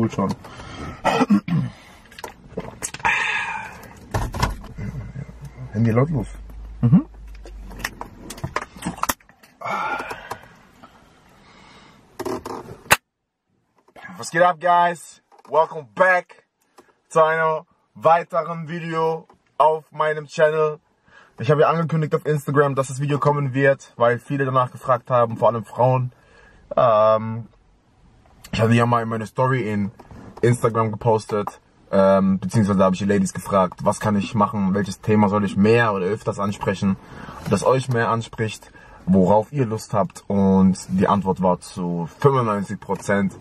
cool schon. Handy lautlos. Was geht ab, guys? Welcome back zu einem weiteren Video auf meinem Channel. Ich habe ja angekündigt auf Instagram, dass das Video kommen wird, weil viele danach gefragt haben, vor allem Frauen. Ich hatte ja mal in meine Story in Instagram gepostet, beziehungsweise habe ich die Ladies gefragt, was kann ich machen, welches Thema soll ich mehr oder öfters ansprechen, das euch mehr anspricht, worauf ihr Lust habt, und die Antwort war zu 95%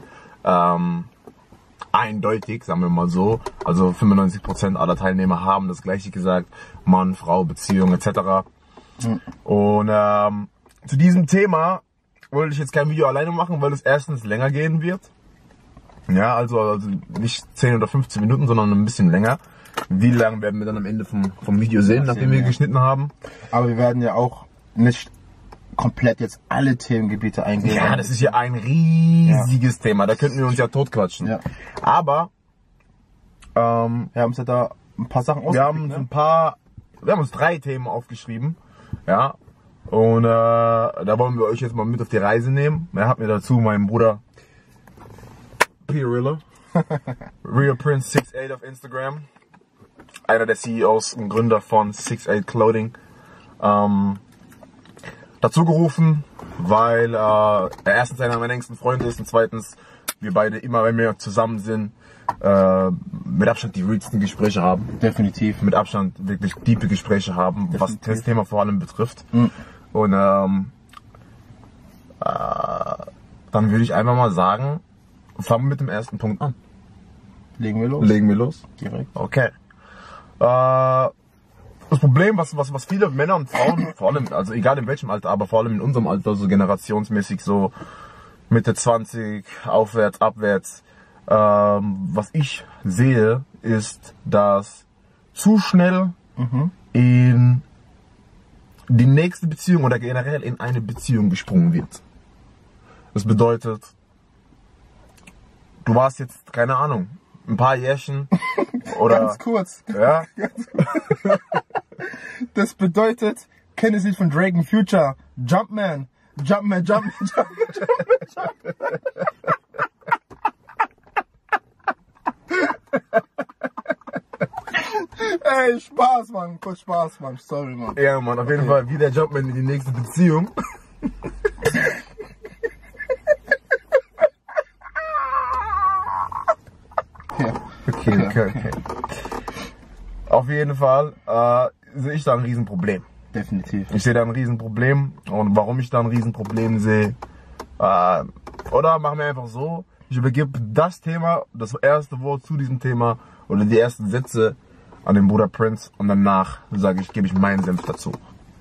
eindeutig, sagen wir mal so. Also 95% aller Teilnehmer haben das gleiche gesagt, Mann, Frau, Beziehung etc. Und zu diesem Thema wollte ich jetzt kein Video alleine machen, weil es erstens länger gehen wird. Ja, also nicht 10 oder 15 Minuten, sondern ein bisschen länger. Wie lang werden wir dann am Ende vom Video sehen, nachdem wir geschnitten haben. Aber wir werden ja auch nicht komplett jetzt alle Themengebiete eingehen. Ja, das ist ja ein riesiges Thema. Da könnten wir uns ja totquatschen. Ja. Aber wir haben uns ja da ein paar Sachen ausgeschrieben. Wir haben uns 3 Themen aufgeschrieben. Ja. Und da wollen wir euch jetzt mal mit auf die Reise nehmen. Er hat mir dazu meinen Bruder P-Rilla, Real Prince 68 auf Instagram, einer der CEOs und Gründer von 68 Clothing, dazu gerufen, weil er erstens einer meiner engsten Freunde ist und zweitens wir beide immer, wenn wir zusammen sind, mit Abstand die realsten Gespräche haben. Definitiv. Mit Abstand wirklich tiefe Gespräche haben, was das Thema vor allem betrifft. Und dann würde ich einfach mal sagen, fangen wir mit dem ersten Punkt an. Legen wir los? Legen wir los? Direkt. Okay. Das Problem, was viele Männer und Frauen, vor allem, also egal in welchem Alter, aber vor allem in unserem Alter, so generationsmäßig, so Mitte 20, aufwärts, abwärts, was ich sehe, ist, dass zu schnell in die nächste Beziehung oder generell in eine Beziehung gesprungen wird. Das bedeutet, du warst jetzt, keine Ahnung, ein paar Jährchen oder... Ganz kurz. Ja. Das bedeutet, kennt ihr das Lied von Drake and Future? Jumpman. Jumpman, Jumpman, Jumpman, Jumpman, Ey, Spaß, Mann. Kurz Spaß, Mann. Sorry, Mann. Ja, Mann, auf jeden Fall, wie der Jumpman in die nächste Beziehung. Okay. Auf jeden Fall sehe ich da ein Riesenproblem. Definitiv. Ich sehe da ein Riesenproblem, und warum ich da ein Riesenproblem sehe, oder machen wir einfach so, ich übergebe das Thema, das erste Wort zu diesem Thema oder die ersten Sätze an den Bruder Prince, und danach gebe ich meinen Senf dazu.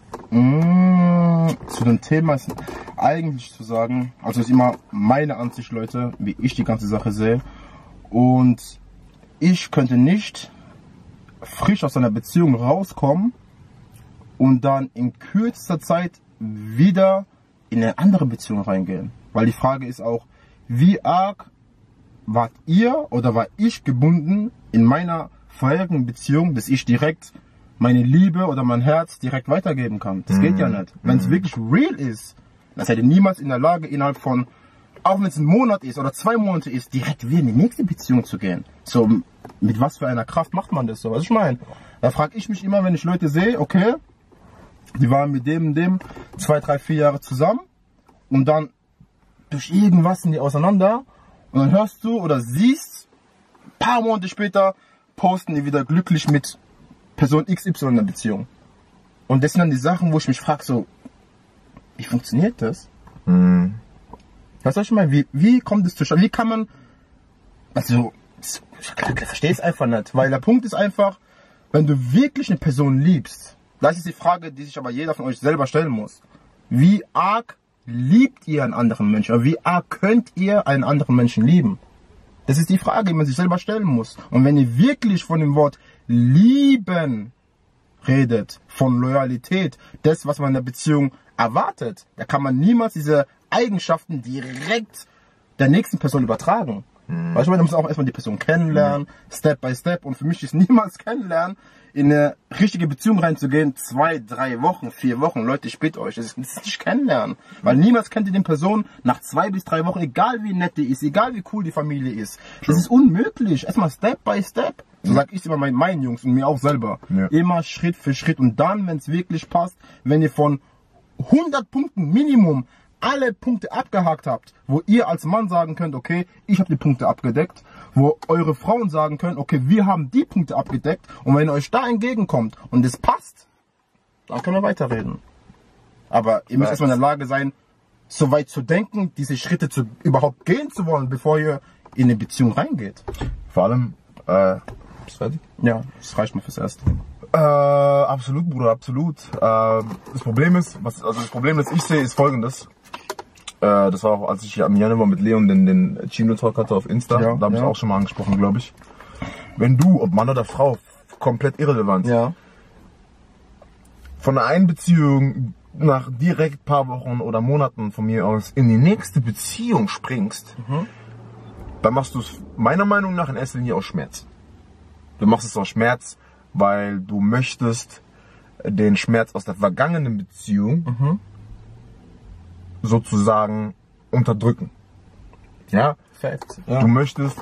Zu dem Thema ist eigentlich zu sagen, also ist immer meine Ansicht, Leute, wie ich die ganze Sache sehe, und ich könnte nicht frisch aus einer Beziehung rauskommen und dann in kürzester Zeit wieder in eine andere Beziehung reingehen. Weil die Frage ist auch, wie arg wart ihr oder war ich gebunden in meiner vorherigen Beziehung, dass ich direkt meine Liebe oder mein Herz direkt weitergeben kann. Das geht ja nicht. Wenn es wirklich real ist, dann seid ihr niemals in der Lage, innerhalb von, auch wenn es ein Monat ist oder 2 Monate ist, direkt wieder in die nächste Beziehung zu gehen. So, mit was für einer Kraft macht man das so? Was ich meine? Da frage ich mich immer, wenn ich Leute sehe, okay, die waren mit dem und dem 2, 3, 4 Jahre zusammen und dann durch irgendwas sind die auseinander und dann hörst du oder siehst, ein paar Monate später posten die wieder glücklich mit Person XY in der Beziehung. Und das sind dann die Sachen, wo ich mich frage, so, wie funktioniert das? Was soll ich mal, wie kommt das zustande? Wie kann man, also, ich verstehe es einfach nicht, weil der Punkt ist einfach, wenn du wirklich eine Person liebst, das ist die Frage, die sich aber jeder von euch selber stellen muss. Wie arg liebt ihr einen anderen Menschen? Oder wie arg könnt ihr einen anderen Menschen lieben? Das ist die Frage, die man sich selber stellen muss. Und wenn ihr wirklich von dem Wort lieben redet, von Loyalität, das, was man in der Beziehung erwartet, da kann man niemals diese Eigenschaften direkt der nächsten Person übertragen. Weißt du, man muss auch erstmal die Person kennenlernen, Step by Step. Und für mich ist niemals kennenlernen, in eine richtige Beziehung reinzugehen, 2, 3 Wochen, 4 Wochen. Leute, ich bitte euch, das ist nicht kennenlernen. Weil niemals kennt ihr den Person nach 2 bis 3 Wochen, egal wie nett die ist, egal wie cool die Familie ist. Das ist unmöglich. Erstmal Step by Step. So sag ich immer meinen Jungs und mir auch selber. Ja. Immer Schritt für Schritt. Und dann, wenn es wirklich passt, wenn ihr von 100 Punkten Minimum alle Punkte abgehakt habt, wo ihr als Mann sagen könnt, okay, ich habe die Punkte abgedeckt, wo eure Frauen sagen können, okay, wir haben die Punkte abgedeckt, und wenn ihr euch da entgegenkommt und es passt, dann können wir weiterreden. Aber ihr müsst erstmal in der Lage sein, so weit zu denken, diese Schritte überhaupt gehen zu wollen, bevor ihr in eine Beziehung reingeht. Vor allem, bist du fertig? Ja, das reicht mir fürs Erste. Absolut, Bruder, absolut. Das Problem ist, das Problem, das ich sehe, ist folgendes. Das war auch, als ich am Januar mit Leon den Chino-Talk hatte auf Insta. Ja, da habe ich auch schon mal angesprochen, glaube ich. Wenn du, ob Mann oder Frau, komplett irrelevant, von der einen Beziehung nach direkt paar Wochen oder Monaten von mir aus in die nächste Beziehung springst, dann machst du es meiner Meinung nach in erster Linie aus Schmerz. Du machst es aus Schmerz, weil du möchtest den Schmerz aus der vergangenen Beziehung sozusagen unterdrücken. Ja? Fact. Ja. Du möchtest,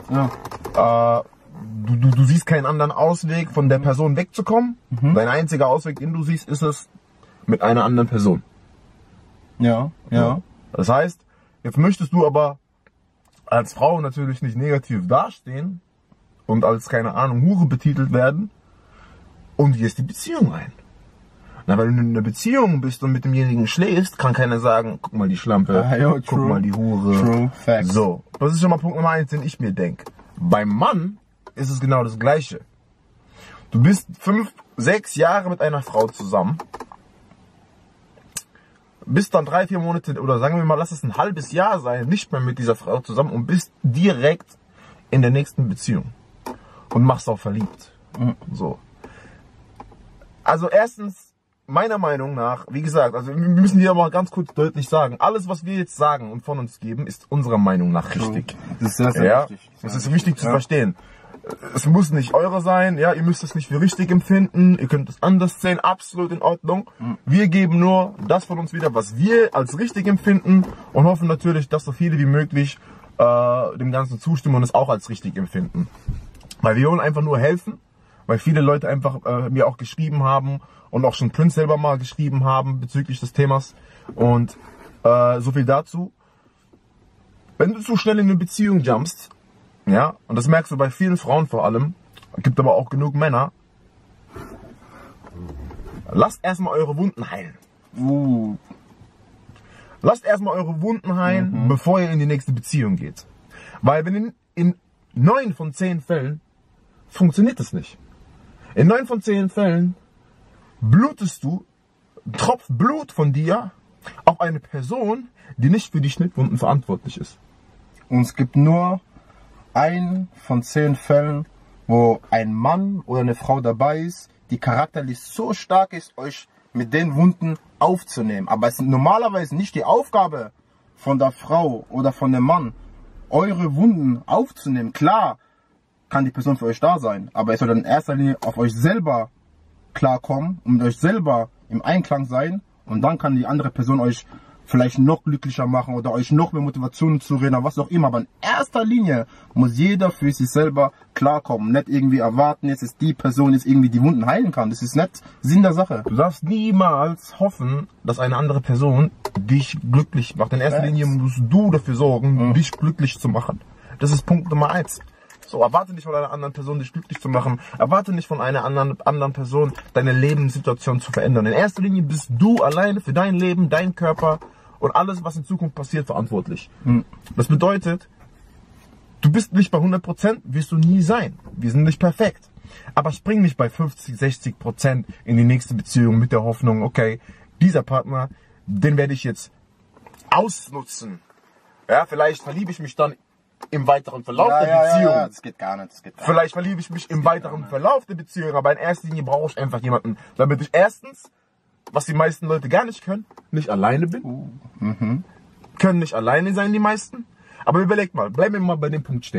du siehst keinen anderen Ausweg, von der Person wegzukommen. Dein einziger Ausweg, den du siehst, ist es mit einer anderen Person. Ja, ja. Das heißt, jetzt möchtest du aber als Frau natürlich nicht negativ dastehen und als, keine Ahnung, Hure betitelt werden, und gehst die Beziehung ein. Na, weil du in einer Beziehung bist und mit demjenigen schläfst, kann keiner sagen, guck mal die Schlampe, guck mal die Hure. True, facts. So, das ist schon mal Punkt Nummer 1, den ich mir denke. Beim Mann ist es genau das Gleiche. Du bist 5, 6 Jahre mit einer Frau zusammen, bist dann 3, 4 Monate, oder sagen wir mal, lass es ein halbes Jahr sein, nicht mehr mit dieser Frau zusammen, und bist direkt in der nächsten Beziehung. Und machst auch verliebt. So. Also erstens, meiner Meinung nach, wie gesagt, also wir müssen hier mal ganz kurz deutlich sagen, alles, was wir jetzt sagen und von uns geben, ist unserer Meinung nach richtig. Das ist sehr, sehr wichtig. Das ist wichtig zu verstehen. Es muss nicht eure sein, ja, ihr müsst es nicht für richtig empfinden, ihr könnt es anders sehen, absolut in Ordnung. Wir geben nur das von uns wieder, was wir als richtig empfinden, und hoffen natürlich, dass so viele wie möglich dem Ganzen zustimmen und es auch als richtig empfinden. Weil wir wollen einfach nur helfen, weil viele Leute einfach mir auch geschrieben haben und auch schon Prince selber mal geschrieben haben bezüglich des Themas. Und so viel dazu. Wenn du zu schnell in eine Beziehung jumpst, ja, und das merkst du bei vielen Frauen vor allem, gibt aber auch genug Männer, lasst erstmal eure Wunden heilen. Lasst erstmal eure Wunden heilen, bevor ihr in die nächste Beziehung geht. Weil wenn in 9 von 10 Fällen funktioniert das nicht. In 9 von 10 Fällen blutest du, tropft Blut von dir auf eine Person, die nicht für die Schnittwunden verantwortlich ist. Und es gibt nur 1 von 10 Fällen, wo ein Mann oder eine Frau dabei ist, die charakterlich so stark ist, euch mit den Wunden aufzunehmen. Aber es ist normalerweise nicht die Aufgabe von der Frau oder von dem Mann, eure Wunden aufzunehmen. Klar kann die Person für euch da sein, aber es soll dann in erster Linie auf euch selber klarkommen und mit euch selber im Einklang sein, und dann kann die andere Person euch vielleicht noch glücklicher machen oder euch noch mehr Motivation zu reden, was auch immer. Aber in erster Linie muss jeder für sich selber klarkommen. Nicht irgendwie erwarten, jetzt ist die Person jetzt irgendwie die Wunden heilen kann. Das ist nicht Sinn der Sache. Du darfst niemals hoffen, dass eine andere Person dich glücklich macht. In erster Linie musst du dafür sorgen, dich glücklich zu machen. Das ist Punkt Nummer 1. So, erwarte nicht von einer anderen Person, dich glücklich zu machen. Erwarte nicht von einer anderen Person, deine Lebenssituation zu verändern. In erster Linie bist du alleine für dein Leben, dein Körper und alles, was in Zukunft passiert, verantwortlich. Das bedeutet, du bist nicht bei 100%, wirst du nie sein. Wir sind nicht perfekt. Aber spring nicht bei 50, 60% in die nächste Beziehung mit der Hoffnung, okay, dieser Partner, den werde ich jetzt ausnutzen. Ja, vielleicht verliebe ich mich dann im weiteren Verlauf der Beziehung. Ja, das geht gar nicht. Vielleicht verliebe ich mich im weiteren Verlauf der Beziehung, aber in erster Linie brauche ich einfach jemanden, damit ich erstens, was die meisten Leute gar nicht können, nicht alleine bin. Können nicht alleine sein, die meisten. Aber überlegt mal, bleiben wir mal bei dem Punkt stehen.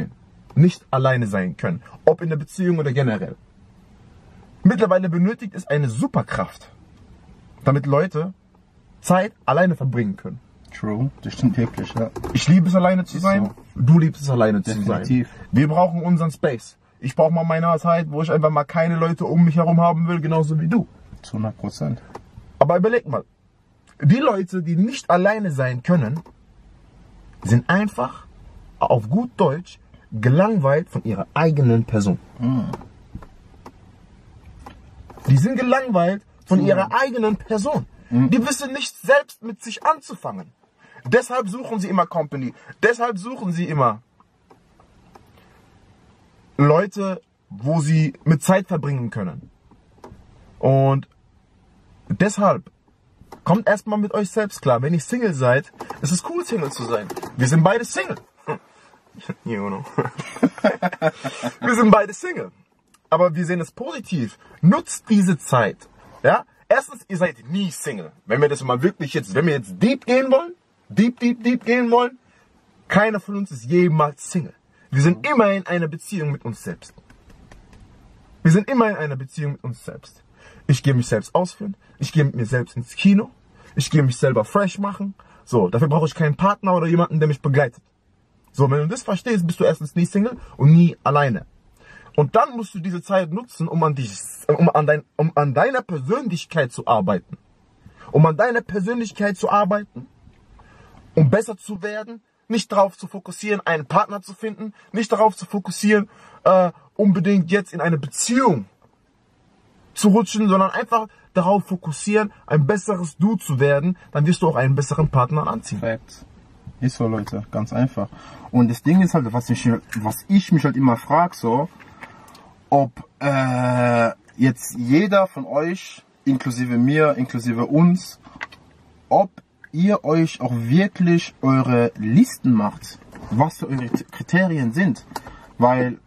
nicht alleine sein können. Ob in der Beziehung oder generell. Mittlerweile benötigt es eine Superkraft, damit Leute Zeit alleine verbringen können. True, das stimmt wirklich, ja. Ich liebe es, alleine zu sein. So. Du liebst es, alleine Definitiv. zu sein. Wir brauchen unseren Space. Ich brauche mal meine Zeit, wo ich einfach mal keine Leute um mich herum haben will, genauso wie du. Zu 100%. Aber überleg mal, die Leute, die nicht alleine sein können, sind einfach, auf gut Deutsch, gelangweilt von ihrer eigenen Person. Die sind gelangweilt von ihrer eigenen Person. Die wissen nicht selbst mit sich anzufangen. Deshalb suchen sie immer Company. Deshalb suchen sie immer Leute, wo sie mit Zeit verbringen können. Und deshalb kommt erstmal mit euch selbst klar. Wenn ihr Single seid, es ist cool, Single zu sein. Wir sind beide Single. You know. Wir sind beide Single. Aber wir sehen es positiv. Nutzt diese Zeit. Ja? Erstens, ihr seid nie Single. Wenn wir das mal wirklich wenn wir jetzt deep gehen wollen, deep gehen wollen, keiner von uns ist jemals Single. Wir sind immer in einer Beziehung mit uns selbst. Wir sind immer in einer Beziehung mit uns selbst. Ich gehe mich selbst ausführen. Ich gehe mit mir selbst ins Kino. Ich gehe mich selber fresh machen. So, dafür brauche ich keinen Partner oder jemanden, der mich begleitet. So, wenn du das verstehst, bist du erstens nie Single und nie alleine. Und dann musst du diese Zeit nutzen, um an deiner Persönlichkeit zu arbeiten. Um an deiner Persönlichkeit zu arbeiten, um besser zu werden. Nicht darauf zu fokussieren, einen Partner zu finden. Nicht darauf zu fokussieren, unbedingt jetzt in eine Beziehung zu rutschen, sondern einfach darauf fokussieren, ein besseres Du zu werden. Dann wirst du auch einen besseren Partner anziehen. Perfekt. Ist so, Leute, ganz einfach. Und das Ding ist halt, was ich mich halt immer frage, so, ob jetzt jeder von euch, inklusive mir, inklusive uns, ob ihr euch auch wirklich eure Listen macht, was so eure Kriterien sind. Weil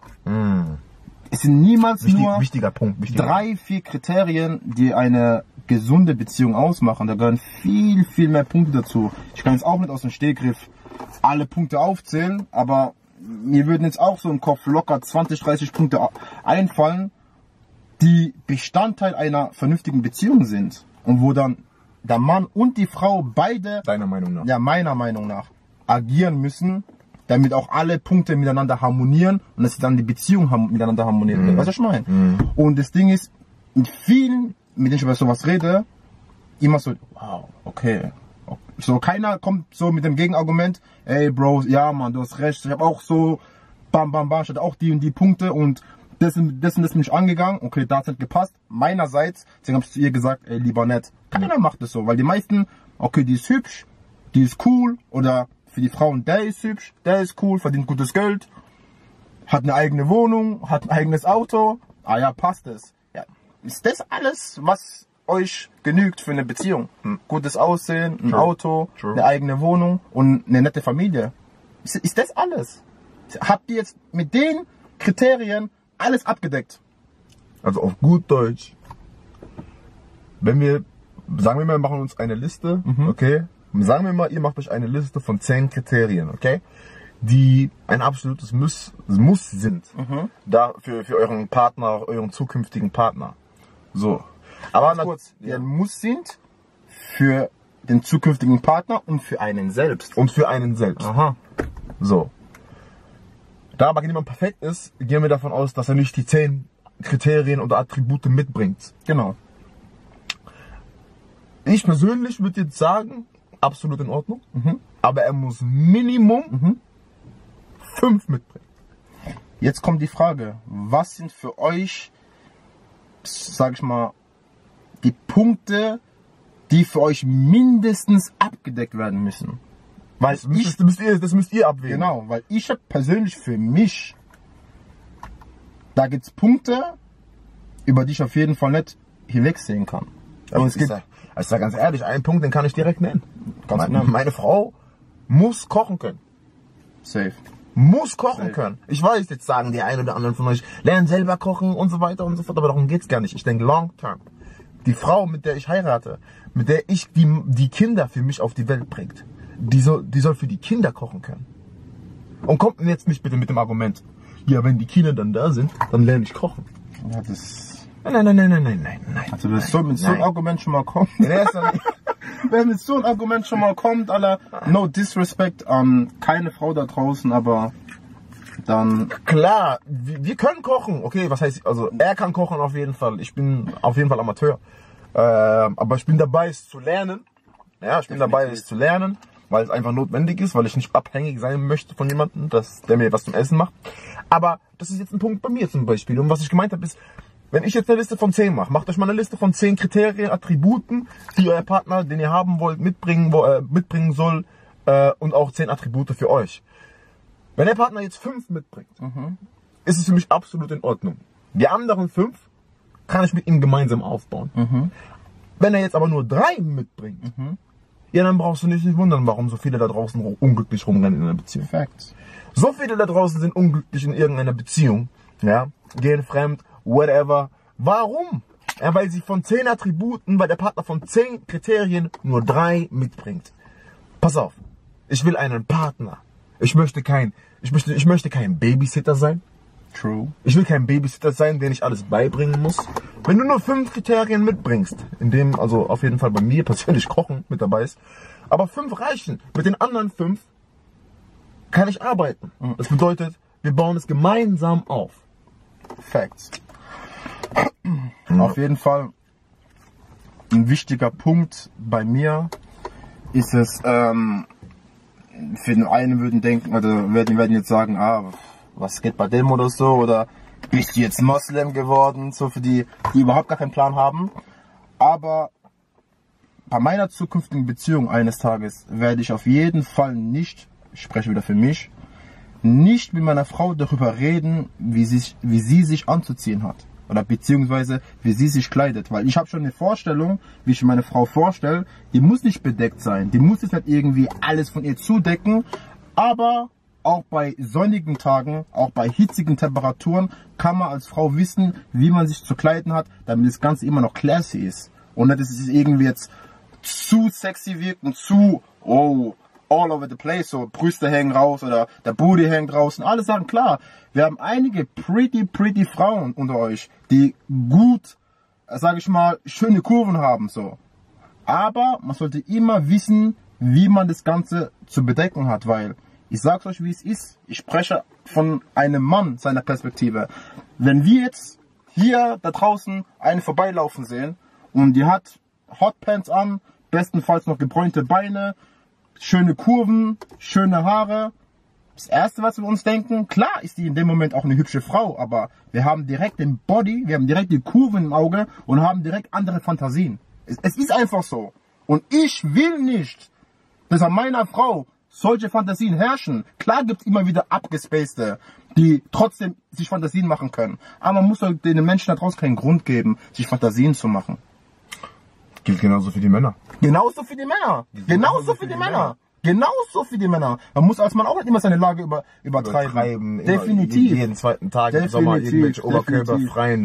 es sind niemals nur wichtiger Punkt. 3-4 Kriterien, die eine gesunde Beziehung ausmachen. Da gehören viel, viel mehr Punkte dazu. Ich kann jetzt auch nicht aus dem Stegriff alle Punkte aufzählen, aber mir würden jetzt auch so im Kopf locker 20, 30 Punkte einfallen, die Bestandteil einer vernünftigen Beziehung sind. Und wo dann der Mann und die Frau beide, deiner Meinung nach? Ja, meiner Meinung nach, agieren müssen, damit auch alle Punkte miteinander harmonieren und dass sie dann die Beziehung miteinander harmonieren. Weißt du, was ich meine? Und das Ding ist, mit vielen, mit denen ich über sowas rede, immer so, wow, okay. So, keiner kommt so mit dem Gegenargument, ey Bro, ja Mann, du hast recht, ich habe auch so, bam, bam, bam, ich hatte auch die und die Punkte und das und das bin ich angegangen, okay, da hat es nicht gepasst. Meinerseits, deswegen habe ich zu ihr gesagt, ey, lieber nicht. Keiner macht das so, weil die meisten, okay, die ist hübsch, die ist cool, oder für die Frauen, der ist hübsch, der ist cool, verdient gutes Geld, hat eine eigene Wohnung, hat ein eigenes Auto, ah ja, passt es. Ja, ist das alles, was euch genügt für eine Beziehung? Gutes Aussehen, ein Auto, eine eigene Wohnung und eine nette Familie. Ist das alles? Habt ihr jetzt mit den Kriterien alles abgedeckt? Also auf gut Deutsch, wenn wir, sagen wir mal, wir machen uns eine Liste, okay? Sagen wir mal, ihr macht euch eine Liste von 10 Kriterien, okay? Die ein absolutes Muss sind. Da für euren Partner, euren zukünftigen Partner. So. Aber kurz, die ein Muss sind für den zukünftigen Partner und für einen selbst. Und für einen selbst. Aha. So. Da aber niemand perfekt ist, gehen wir davon aus, dass er nicht die 10 Kriterien oder Attribute mitbringt. Genau. Ich persönlich würde jetzt sagen, absolut in Ordnung. Aber er muss Minimum 5 mitbringen. Jetzt kommt die Frage, was sind für euch, sag ich mal, die Punkte, die für euch mindestens abgedeckt werden müssen? Weil das müsst ihr abwägen. Genau, weil ich habe persönlich für mich, da gibt es Punkte, über die ich auf jeden Fall nicht hinwegsehen kann. Aber ich sag ganz ehrlich, einen Punkt, den kann ich direkt nennen. Meine Frau muss kochen können. Safe. Muss kochen können. Ich weiß, jetzt sagen die einen oder anderen von euch, lernen selber kochen und so weiter und so fort, aber darum geht's gar nicht. Ich denke long term. Die Frau, mit der ich heirate, mit der ich die Kinder für mich auf die Welt bringt, die soll für die Kinder kochen können. Und kommt jetzt nicht bitte mit dem Argument, ja, wenn die Kinder dann da sind, dann lerne ich kochen. Ja, das. Nein. Also, wenn so ein Argument schon mal kommt. Wenn mit so ein Argument schon mal kommt, Alter, no disrespect an keine Frau da draußen, aber dann. Klar, wir können kochen. Okay, was heißt, also er kann kochen auf jeden Fall. Ich bin auf jeden Fall Amateur. Aber ich bin dabei, es zu lernen. Ja, ich bin dabei, es zu lernen, weil es einfach notwendig ist, weil ich nicht abhängig sein möchte von jemandem, der mir was zum Essen macht. Aber das ist jetzt ein Punkt bei mir zum Beispiel. Und was ich gemeint habe ist, wenn ich jetzt eine Liste von 10 mache, macht euch mal eine Liste von 10 Kriterien, Attributen, die euer Partner, den ihr haben wollt, mitbringen soll, und auch 10 Attribute für euch. Wenn der Partner jetzt 5 mitbringt, ist es für mich absolut in Ordnung. Die anderen 5 kann ich mit ihm gemeinsam aufbauen. Wenn er jetzt aber nur 3 mitbringt, ja, dann brauchst du dich nicht wundern, warum so viele da draußen unglücklich rumrennen in einer Beziehung. Facts. So viele da draußen sind unglücklich in irgendeiner Beziehung, ja, gehen fremd, whatever. Warum? Ja, weil sie von 10 Attributen, weil der Partner von 10 Kriterien nur 3 mitbringt. Pass auf, ich will einen Partner. Ich möchte kein Babysitter sein. True. Ich will kein Babysitter sein, den ich alles beibringen muss. Wenn du nur 5 Kriterien mitbringst, in dem also auf jeden Fall bei mir persönlich Kochen mit dabei ist, aber 5 reichen. Mit den anderen 5 kann ich arbeiten. Das bedeutet, wir bauen es gemeinsam auf. Facts. Auf jeden Fall ein wichtiger Punkt bei mir ist es, für den einen würden denken, oder werden jetzt sagen, was geht bei dem oder so, oder bist du jetzt Moslem geworden, so für die überhaupt gar keinen Plan haben. Aber bei meiner zukünftigen Beziehung eines Tages werde ich auf jeden Fall nicht, ich spreche wieder für mich, nicht mit meiner Frau darüber reden, wie sie sich anzuziehen hat. Oder beziehungsweise wie sie sich kleidet. Weil ich habe schon eine Vorstellung, wie ich meine Frau vorstelle, die muss nicht bedeckt sein. Die muss jetzt nicht irgendwie alles von ihr zudecken. Aber auch bei sonnigen Tagen, auch bei hitzigen Temperaturen, kann man als Frau wissen, wie man sich zu kleiden hat, damit das Ganze immer noch classy ist. Und nicht, dass es irgendwie jetzt zu sexy wirkt und zu, all over the place, so Brüste hängen raus oder der Booty hängt draußen. Alle sagen, klar, wir haben einige pretty Frauen unter euch, die gut, sage ich mal, schöne Kurven haben, so. Aber man sollte immer wissen, wie man das Ganze zu bedecken hat, weil ich sag's euch, wie es ist. Ich spreche von einem Mann, seiner Perspektive. Wenn wir jetzt hier da draußen eine vorbeilaufen sehen und die hat Hotpants an, bestenfalls noch gebräunte Beine, schöne Kurven, schöne Haare. Das Erste, was wir uns denken, klar ist die in dem Moment auch eine hübsche Frau, aber wir haben direkt den Body, wir haben direkt die Kurven im Auge und haben direkt andere Fantasien. Es ist einfach so. Und ich will nicht, dass an meiner Frau solche Fantasien herrschen. Klar gibt es immer wieder abgespacede, die trotzdem sich Fantasien machen können. Aber man muss doch den Menschen da draußen keinen Grund geben, sich Fantasien zu machen. Gilt genauso für die Männer. Genauso für die Männer. Genauso für die Männer. Genauso für die Männer. Man muss als Mann auch nicht immer seine Lage übertreiben. Definitiv. Jeden zweiten Tag im Sommer irgendwelche oberkörperfreien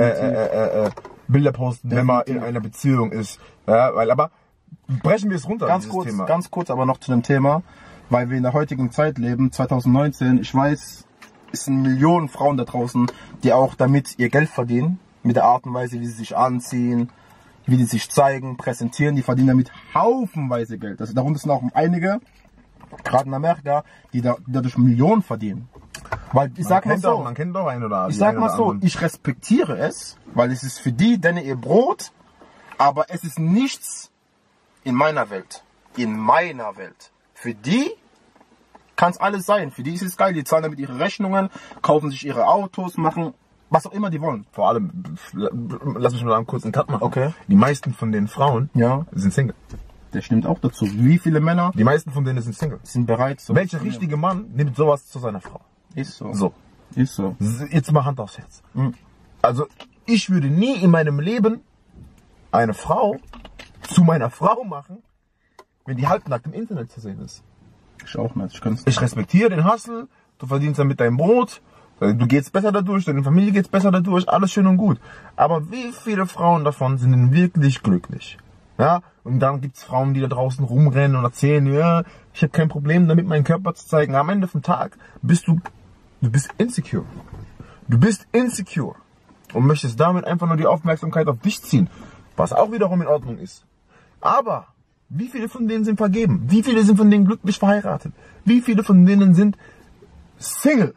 Bilder posten, wenn man in einer Beziehung ist. Ja, aber brechen wir es runter. Ganz kurz aber noch zu dem Thema, weil wir in der heutigen Zeit leben, 2019. Ich weiß, es sind Millionen Frauen da draußen, die auch damit ihr Geld verdienen. Mit der Art und Weise, wie sie sich anziehen, wie die sich zeigen, präsentieren, die verdienen damit haufenweise Geld. Also darunter sind auch einige, gerade in Amerika, die dadurch Millionen verdienen. Weil ich sag mal so, man kennt doch einen oder ich sag mal so, ich respektiere es, weil es ist für die denn ihr Brot, aber es ist nichts in meiner Welt. In meiner Welt. Für die kann es alles sein. Für die ist es geil. Die zahlen damit ihre Rechnungen, kaufen sich ihre Autos, machen was auch immer die wollen. Vor allem, lass mich mal einen kurzen Cut machen. Okay. Die meisten von den Frauen sind Single. Der stimmt auch dazu. Wie viele Männer? Die meisten von denen sind Single. Sind bereit. So welcher richtige Mann nimmt sowas zu seiner Frau? Ist so. So. Ist so. Jetzt mal Hand aufs Herz. Also, ich würde nie in meinem Leben eine Frau zu meiner Frau machen, wenn die halbnackt im Internet zu sehen ist. Ich auch nicht. Ich respektiere den Hustle. Du verdienst damit dein Brot. Du gehst besser dadurch, deine Familie geht besser dadurch, alles schön und gut. Aber wie viele Frauen davon sind denn wirklich glücklich? Ja, und dann gibt's Frauen, die da draußen rumrennen und erzählen, ja, ich habe kein Problem damit, meinen Körper zu zeigen. Am Ende vom Tag bist du Du bist insecure. Du bist insecure. Und möchtest damit einfach nur die Aufmerksamkeit auf dich ziehen. Was auch wiederum in Ordnung ist. Aber wie viele von denen sind vergeben? Wie viele sind von denen glücklich verheiratet? Wie viele von denen sind Single?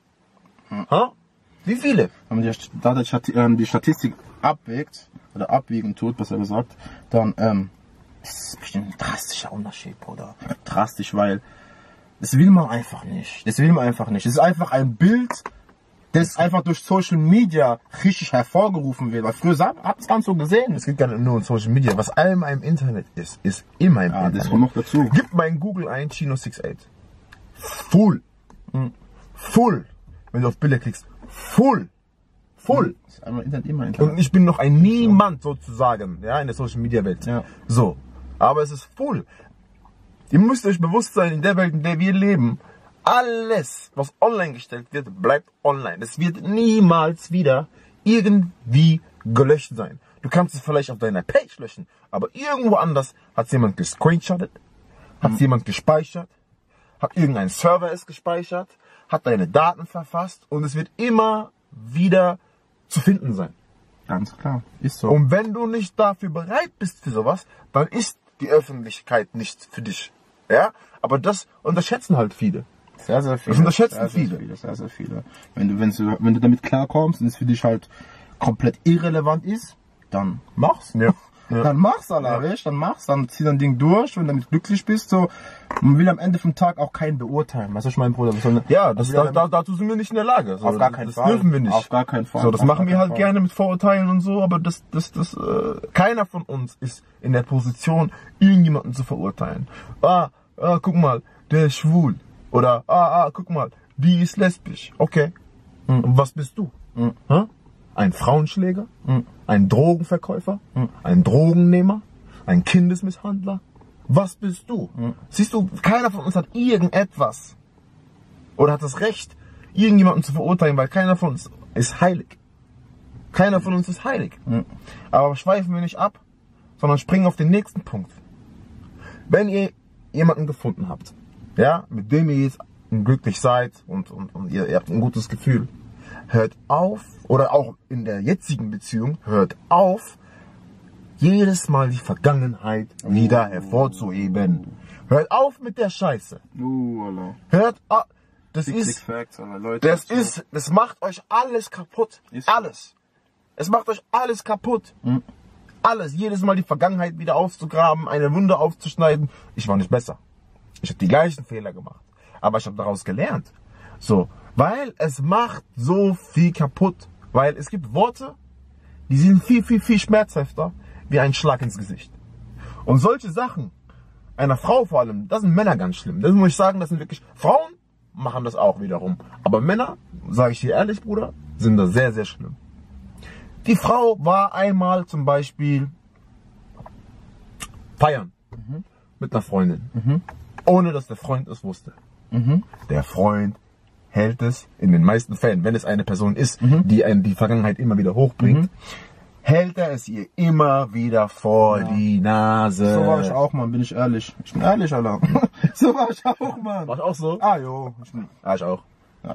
Ha? Wie viele? Wenn man die Statistik abwägt, oder abwiegen tut, besser gesagt, dann ist es bestimmt ein drastischer Unterschied, Bruder. Drastisch, weil das will man einfach nicht. Das will man einfach nicht. Es ist einfach ein Bild, das einfach durch Social Media richtig hervorgerufen wird. Weil früher hat es ganz so gesehen. Es geht gar nicht nur um Social Media. Was einmal im Internet ist immer im Internet. Das kommt noch dazu. Gib mal in Google ein Chino 68. Full. Full. Wenn du auf Bilder klickst. Full. Full. Das ist einmal Internet, immer Internet. Und ich bin noch ein Niemand sozusagen, ja, in der Social Media Welt. Ja. So. Aber es ist full. Ihr müsst euch bewusst sein, in der Welt, in der wir leben, alles, was online gestellt wird, bleibt online. Es wird niemals wieder irgendwie gelöscht sein. Du kannst es vielleicht auf deiner Page löschen, aber irgendwo anders hat es jemand gescreenshottet, hat es jemand gespeichert, hat irgendein Server es gespeichert, hat deine Daten verfasst und es wird immer wieder zu finden sein. Ganz klar, ist so. Und wenn du nicht dafür bereit bist für sowas, dann ist die Öffentlichkeit nicht für dich. Ja? Aber das unterschätzen halt viele. Sehr, sehr viele. Das unterschätzen sehr, sehr viele. Sehr, sehr viele. Wenn du damit klarkommst und es für dich halt komplett irrelevant ist, dann mach's. Ja. Ja. Dann mach's, Alter, weißt? Dann mach's, dann zieh dein Ding durch, wenn du damit glücklich bist. So, man will am Ende vom Tag auch keinen beurteilen. Weißt du, ich mein Bruder? Ja, dazu sind wir nicht in der Lage. So, auf gar keinen Fall. Das dürfen wir nicht. Auf gar keinen Fall. So, das machen wir halt gerne mit Vorurteilen und so, aber keiner von uns ist in der Position, irgendjemanden zu verurteilen. Guck mal, der ist schwul. Oder, guck mal, die ist lesbisch. Okay. Und was bist du? Ein Frauenschläger? Ein Drogenverkäufer? Ein Drogennehmer? Ein Kindesmisshandler? Was bist du? Siehst du, keiner von uns hat irgendetwas oder hat das Recht, irgendjemanden zu verurteilen, weil keiner von uns ist heilig. Keiner von uns ist heilig. Aber schweifen wir nicht ab, sondern springen auf den nächsten Punkt. Wenn ihr jemanden gefunden habt, ja, mit dem ihr jetzt glücklich seid und ihr habt ein gutes Gefühl, hört auf, oder auch in der jetzigen Beziehung, hört auf, jedes Mal die Vergangenheit wieder hervorzuheben. Hört auf mit der Scheiße. Alter. Hört auf. Das macht euch alles kaputt. Alles. Es macht euch alles kaputt. Alles. Jedes Mal die Vergangenheit wieder aufzugraben, eine Wunde aufzuschneiden. Ich war nicht besser. Ich habe die gleichen Fehler gemacht. Aber ich habe daraus gelernt. So. Weil es macht so viel kaputt. Weil es gibt Worte, die sind viel, viel, viel schmerzhafter wie ein Schlag ins Gesicht. Und solche Sachen, einer Frau vor allem, das sind Männer ganz schlimm. Das muss ich sagen, das sind wirklich, Frauen machen das auch wiederum. Aber Männer, sage ich dir ehrlich, Bruder, sind das sehr, sehr schlimm. Die Frau war einmal zum Beispiel feiern mit einer Freundin, ohne dass der Freund es wusste. Der Freund hält es in den meisten Fällen, wenn es eine Person ist, die die Vergangenheit immer wieder hochbringt, hält er es ihr immer wieder vor die Nase. So war ich auch, Mann, bin ich ehrlich. Ich bin ehrlich, Alter. So war ich auch, Mann. War ich auch so? Ah, jo. Ich auch. Ja.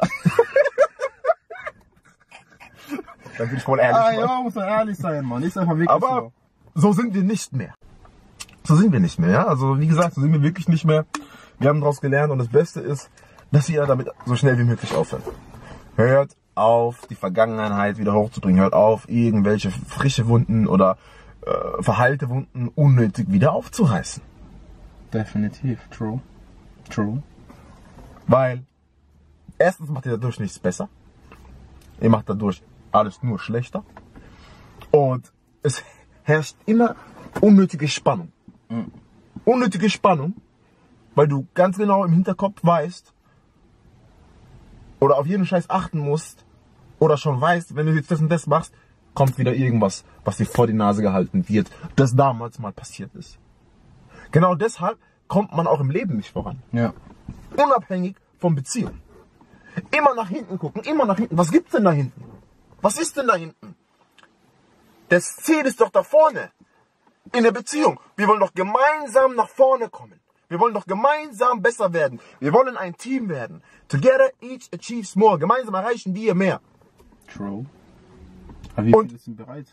Dann bin ich wohl ehrlich. Ja, muss man ehrlich sein, Mann. Ist einfach wirklich aber so sind wir nicht mehr. So sind wir nicht mehr, ja. Also wie gesagt, so sind wir wirklich nicht mehr. Wir haben daraus gelernt und das Beste ist, dass ihr damit so schnell wie möglich aufhört. Hört auf, die Vergangenheit wieder hochzubringen. Hört auf, irgendwelche frische Wunden oder verheilte Wunden unnötig wieder aufzureißen. Definitiv, true. True. Weil erstens macht ihr dadurch nichts besser. Ihr macht dadurch alles nur schlechter. Und es herrscht immer unnötige Spannung. Unnötige Spannung, weil du ganz genau im Hinterkopf weißt oder auf jeden Scheiß achten musst oder schon weißt, wenn du jetzt das und das machst, kommt wieder irgendwas, was dir vor die Nase gehalten wird, das damals mal passiert ist. Genau deshalb kommt man auch im Leben nicht voran. Ja. Unabhängig von Beziehungen. Immer nach hinten gucken, immer nach hinten. Was gibt's denn da hinten? Was ist denn da hinten? Das Ziel ist doch da vorne. In der Beziehung. Wir wollen doch gemeinsam nach vorne kommen. Wir wollen doch gemeinsam besser werden. Wir wollen ein Team werden. Together each achieves more. Gemeinsam erreichen wir mehr. True. Aber wie viele sind bereit?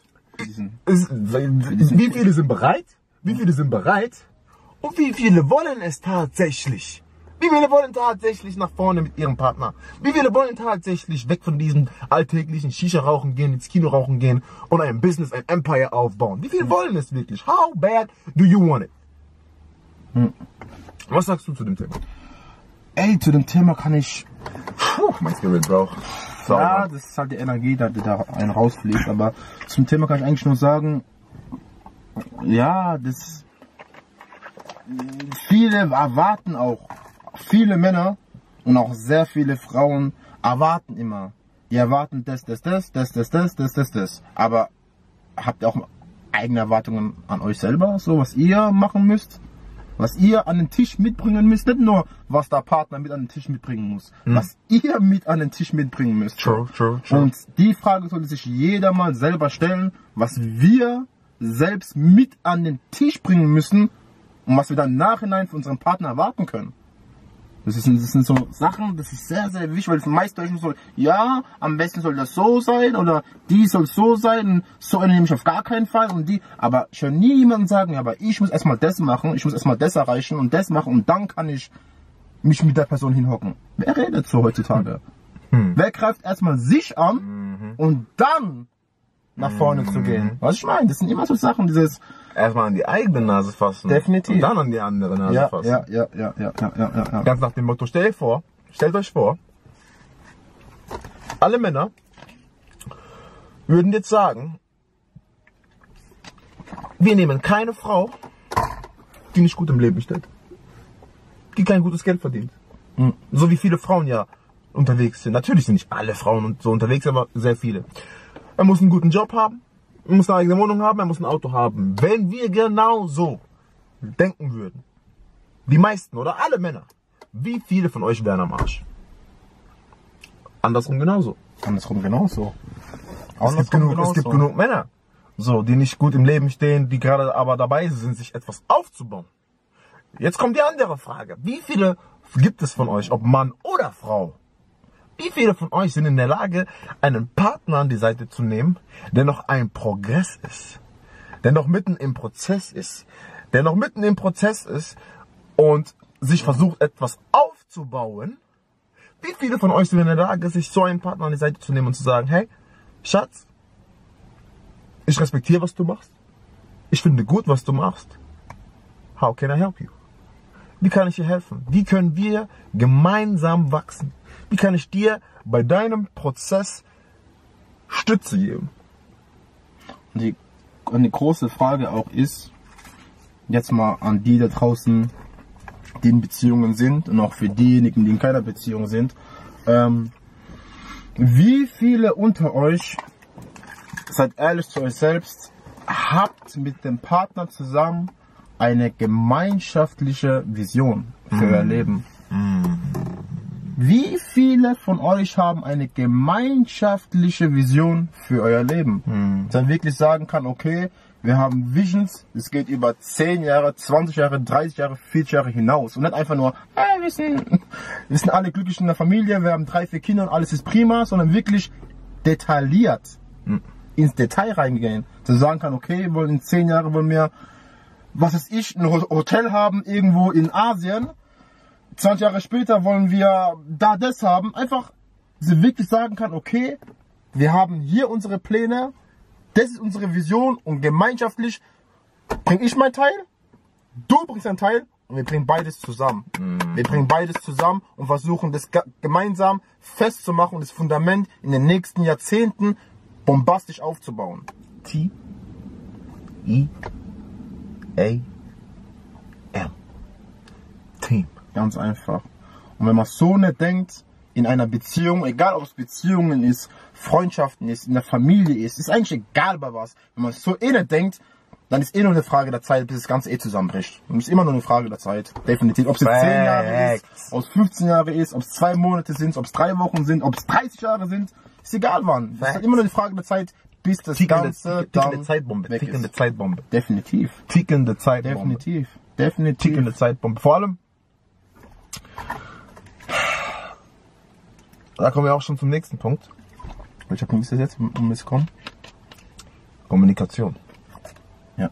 Wie viele sind bereit? Wie viele sind bereit? Und wie viele wollen es tatsächlich? Wie viele wollen tatsächlich nach vorne mit ihrem Partner? Wie viele wollen tatsächlich weg von diesem alltäglichen Shisha-Rauchen gehen, ins Kino rauchen gehen und ein Business, ein Empire aufbauen? Wie viele wollen es wirklich? How bad do you want it? Was sagst du zu dem Thema? Ey, zu dem Thema kann ich... Mein Spirit, Bro. Ja, das ist halt die Energie, die da einen rausfliegt. Aber zum Thema kann ich eigentlich nur sagen, ja, das... Viele erwarten auch, viele Männer und auch sehr viele Frauen erwarten immer. Die erwarten das. Aber habt ihr auch eigene Erwartungen an euch selber, so was ihr machen müsst? Was ihr an den Tisch mitbringen müsst, nicht nur, was der Partner mit an den Tisch mitbringen muss, was ihr mit an den Tisch mitbringen müsst. True. Und die Frage sollte sich jeder mal selber stellen, was wir selbst mit an den Tisch bringen müssen und was wir dann im Nachhinein von unserem Partner erwarten können. Das sind so Sachen, das ist sehr, sehr wichtig, weil für meist Deutschen so, ja, am besten soll das so sein oder die soll so sein und so eine nehme ich auf gar keinen Fall und die, aber ich höre nie jemanden sagen, ja, aber ich muss erstmal das machen, ich muss erstmal das erreichen und das machen und dann kann ich mich mit der Person hinhocken. Wer redet so heutzutage? Wer greift erstmal sich an und dann nach vorne zu gehen? Was ich meine, das sind immer so Sachen, dieses... Erstmal an die eigene Nase fassen. Definitiv. Und dann an die andere Nase fassen. Ja. Ganz nach dem Motto, stellt euch vor, alle Männer würden jetzt sagen, wir nehmen keine Frau, die nicht gut im Leben steht. Die kein gutes Geld verdient. So wie viele Frauen ja unterwegs sind. Natürlich sind nicht alle Frauen so unterwegs, aber sehr viele. Er muss einen guten Job haben. Er muss eine eigene Wohnung haben, er muss ein Auto haben. Wenn wir genau so denken würden, die meisten oder alle Männer, wie viele von euch wären am Arsch? Andersrum genauso. Es gibt genug Männer, so, die nicht gut im Leben stehen, die gerade aber dabei sind, sich etwas aufzubauen. Jetzt kommt die andere Frage. Wie viele gibt es von euch, ob Mann oder Frau? Wie viele von euch sind in der Lage, einen Partner an die Seite zu nehmen, der noch ein Progress ist, der noch mitten im Prozess ist, und sich versucht, etwas aufzubauen? Wie viele von euch sind in der Lage, sich so einen Partner an die Seite zu nehmen und zu sagen, hey, Schatz, ich respektiere, was du machst. Ich finde gut, was du machst. How can I help you? Wie kann ich dir helfen? Wie können wir gemeinsam wachsen? Wie kann ich dir bei deinem Prozess Stütze geben? Und die große Frage auch ist, jetzt mal an die da draußen, die in Beziehungen sind und auch für diejenigen, die in keiner Beziehung sind, wie viele unter euch, seid ehrlich zu euch selbst, habt mit dem Partner zusammen eine gemeinschaftliche Vision für euer Leben? Wie viele von euch haben eine gemeinschaftliche Vision für euer Leben? Dass man wirklich sagen kann, okay, wir haben Visions, es geht über 10 Jahre, 20 Jahre, 30 Jahre, 40 Jahre hinaus. Und nicht einfach nur, wir sind alle glücklich in der Familie, wir haben 3, 4 Kinder und alles ist prima, sondern wirklich detailliert ins Detail reingehen. Dass man sagen kann, okay, wir wollen in 10 Jahren, wollen wir, was weiß ich, ein Hotel haben irgendwo in Asien. 20 Jahre später wollen wir da das haben. Einfach, sie wirklich sagen kann, okay, wir haben hier unsere Pläne, das ist unsere Vision und gemeinschaftlich bringe ich meinen Teil, du bringst deinen Teil und wir bringen beides zusammen. Wir bringen beides zusammen und versuchen das gemeinsam festzumachen und das Fundament in den nächsten Jahrzehnten bombastisch aufzubauen. T-E-A-M. Team. Ganz einfach. Und wenn man so nicht denkt, in einer Beziehung, egal ob es Beziehungen ist, Freundschaften ist, in der Familie ist eigentlich egal bei was. Wenn man so nicht denkt, dann ist nur eine Frage der Zeit, bis das Ganze zusammenbricht. Und es ist immer nur eine Frage der Zeit. Definitiv. Ob es jetzt 10 Jahre ist, ob es 15 Jahre ist, ob es 2 Monate sind, ob es 3 Wochen sind, ob es 30 Jahre sind, ist egal wann. Es ist immer nur eine Frage der Zeit, bis das Ganze dann Tickende Zeitbombe. weg ist. Tickende Zeitbombe. Definitiv. Tickende Zeitbombe. Definitiv. Definitiv. Tickende Zeitbombe. Vor allem, da kommen wir auch schon zum nächsten Punkt. Welcher Punkt ist das jetzt, um es kommen? Kommunikation. Ja.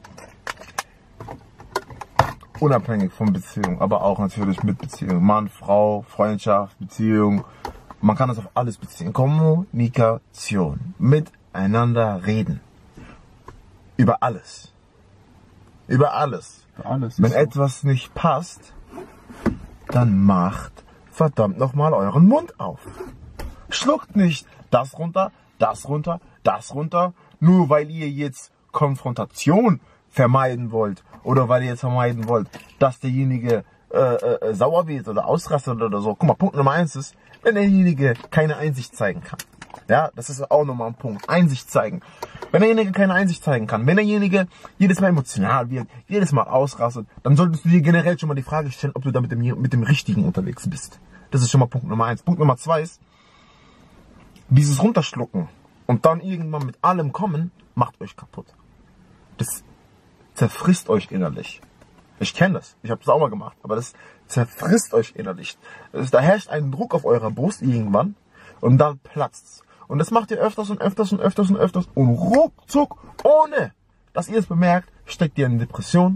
Unabhängig von Beziehung, aber auch natürlich mit Beziehung. Mann, Frau, Freundschaft, Beziehung. Man kann das auf alles beziehen. Kommunikation. Miteinander reden. Über alles. Über alles. Für alles. Wenn ist so. etwas nicht passt, dann macht verdammt nochmal euren Mund auf. Schluckt nicht das runter, das runter, das runter, nur weil ihr jetzt Konfrontation vermeiden wollt oder weil ihr jetzt vermeiden wollt, dass derjenige sauer wird oder ausrastet oder so. Guck mal, Punkt Nummer 1 ist, wenn derjenige keine Einsicht zeigen kann. Ja, das ist auch nochmal ein Punkt. Einsicht zeigen. Wenn derjenige keine Einsicht zeigen kann, wenn derjenige jedes Mal emotional wird, jedes Mal ausrastet, dann solltest du dir generell schon mal die Frage stellen, ob du da mit dem Richtigen unterwegs bist. Das ist schon mal Punkt Nummer 1. Punkt Nummer 2 ist, dieses Runterschlucken und dann irgendwann mit allem kommen, macht euch kaputt. Das zerfrisst euch innerlich. Ich kenne das. Ich habe das auch mal gemacht. Aber das zerfrisst euch innerlich. Da herrscht ein Druck auf eurer Brust irgendwann und dann platzt's. Und das macht ihr öfters und öfters und öfters und öfters. Und ruckzuck, ohne dass ihr es bemerkt, steckt ihr in Depression,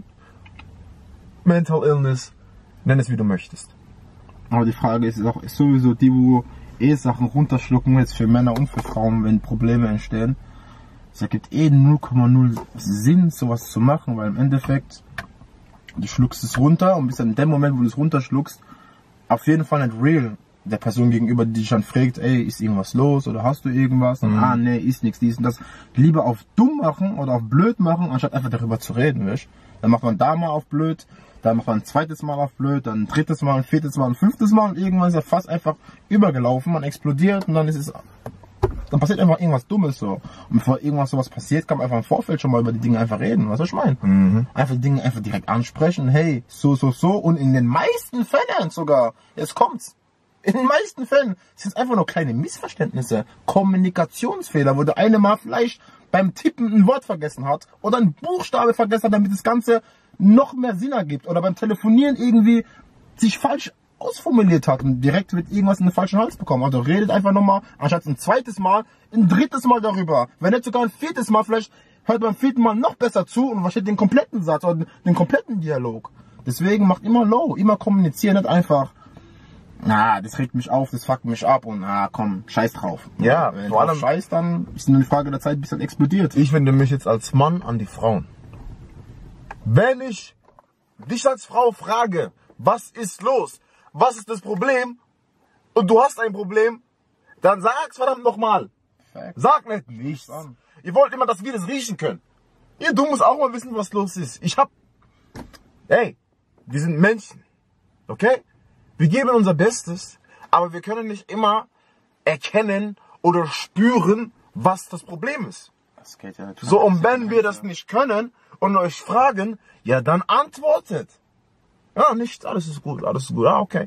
Mental Illness, nenn es wie du möchtest. Aber die Frage ist auch ist sowieso die, wo Sachen runterschlucken, jetzt für Männer und für Frauen, wenn Probleme entstehen. Es ergibt 0,0 Sinn, sowas zu machen, weil im Endeffekt du schluckst es runter und bist dann in dem Moment, wo du es runterschluckst, auf jeden Fall nicht real der Person gegenüber, die dich dann fragt, ey, ist irgendwas los oder hast du irgendwas? Und, nee, ist nichts, dies und das. Lieber auf dumm machen oder auf blöd machen, anstatt einfach darüber zu reden, weißt? Dann macht man da mal auf blöd, dann macht man ein zweites Mal auf blöd, dann ein drittes Mal, ein viertes Mal, ein fünftes Mal und irgendwann ist er fast einfach übergelaufen, man explodiert und dann dann passiert einfach irgendwas Dummes so. Und bevor irgendwas sowas passiert, kann man einfach im Vorfeld schon mal über die Dinge einfach reden, was ich meine. Einfach Dinge einfach direkt ansprechen, hey, so und in den meisten Fällen sogar, jetzt kommt's, in den meisten Fällen sind es einfach nur kleine Missverständnisse, Kommunikationsfehler, wo der eine mal vielleicht beim Tippen ein Wort vergessen hat oder ein Buchstabe vergessen hat, damit das Ganze noch mehr Sinn ergibt oder beim Telefonieren irgendwie sich falsch ausformuliert hat und direkt wird irgendwas in den falschen Hals bekommen. Also redet einfach nochmal, anstatt ein zweites Mal, ein drittes Mal darüber. Wenn nicht sogar ein viertes Mal, vielleicht hört beim vierten Mal noch besser zu und versteht den kompletten Satz oder den kompletten Dialog. Deswegen macht immer low, immer kommunizieren, nicht einfach, das regt mich auf, das fuckt mich ab und komm, scheiß drauf. Ja, wenn vor allem scheiß, dann ist es nur eine Frage der Zeit, bis dann explodiert. Ich wende mich jetzt als Mann an die Frauen. Wenn ich dich als Frau frage, was ist los? Was ist das Problem? Und du hast ein Problem, dann sag's verdammt nochmal. Sag nicht nichts. Ihr wollt immer, dass wir das riechen können. Du musst auch mal wissen, was los ist. Hey, wir sind Menschen. Okay? Wir geben unser Bestes, aber wir können nicht immer erkennen oder spüren, was das Problem ist. Das geht ja nicht. So, und wenn wir das nicht können und euch fragen, ja, dann antwortet. Ja, nichts, alles ist gut, okay.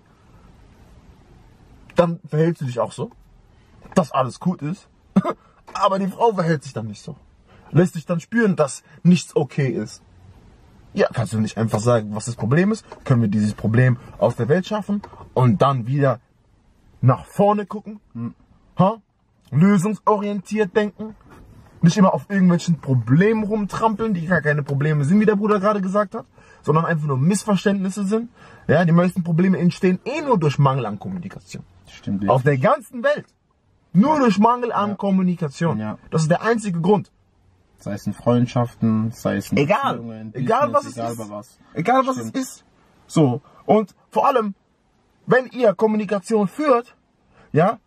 Dann verhältst du dich auch so, dass alles gut ist. Aber die Frau verhält sich dann nicht so. Lässt sich dann spüren, dass nichts okay ist. Ja, kannst du nicht einfach sagen, was das Problem ist? Können wir dieses Problem aus der Welt schaffen und dann wieder nach vorne gucken? Lösungsorientiert denken? Nicht immer auf irgendwelchen Problemen rumtrampeln, die gar keine Probleme sind, wie der Bruder gerade gesagt hat, sondern einfach nur Missverständnisse sind. Ja, die meisten Probleme entstehen nur durch Mangel an Kommunikation. Stimmt wirklich. Auf der ganzen Welt. Nur durch Mangel an Kommunikation. Ja. Das ist der einzige Grund. Sei es in Freundschaften, sei es in Egal. Beziehungen, Egal was Business, es egal ist. bei was. Egal was es ist. So. Und vor allem, wenn ihr Kommunikation führt, ja,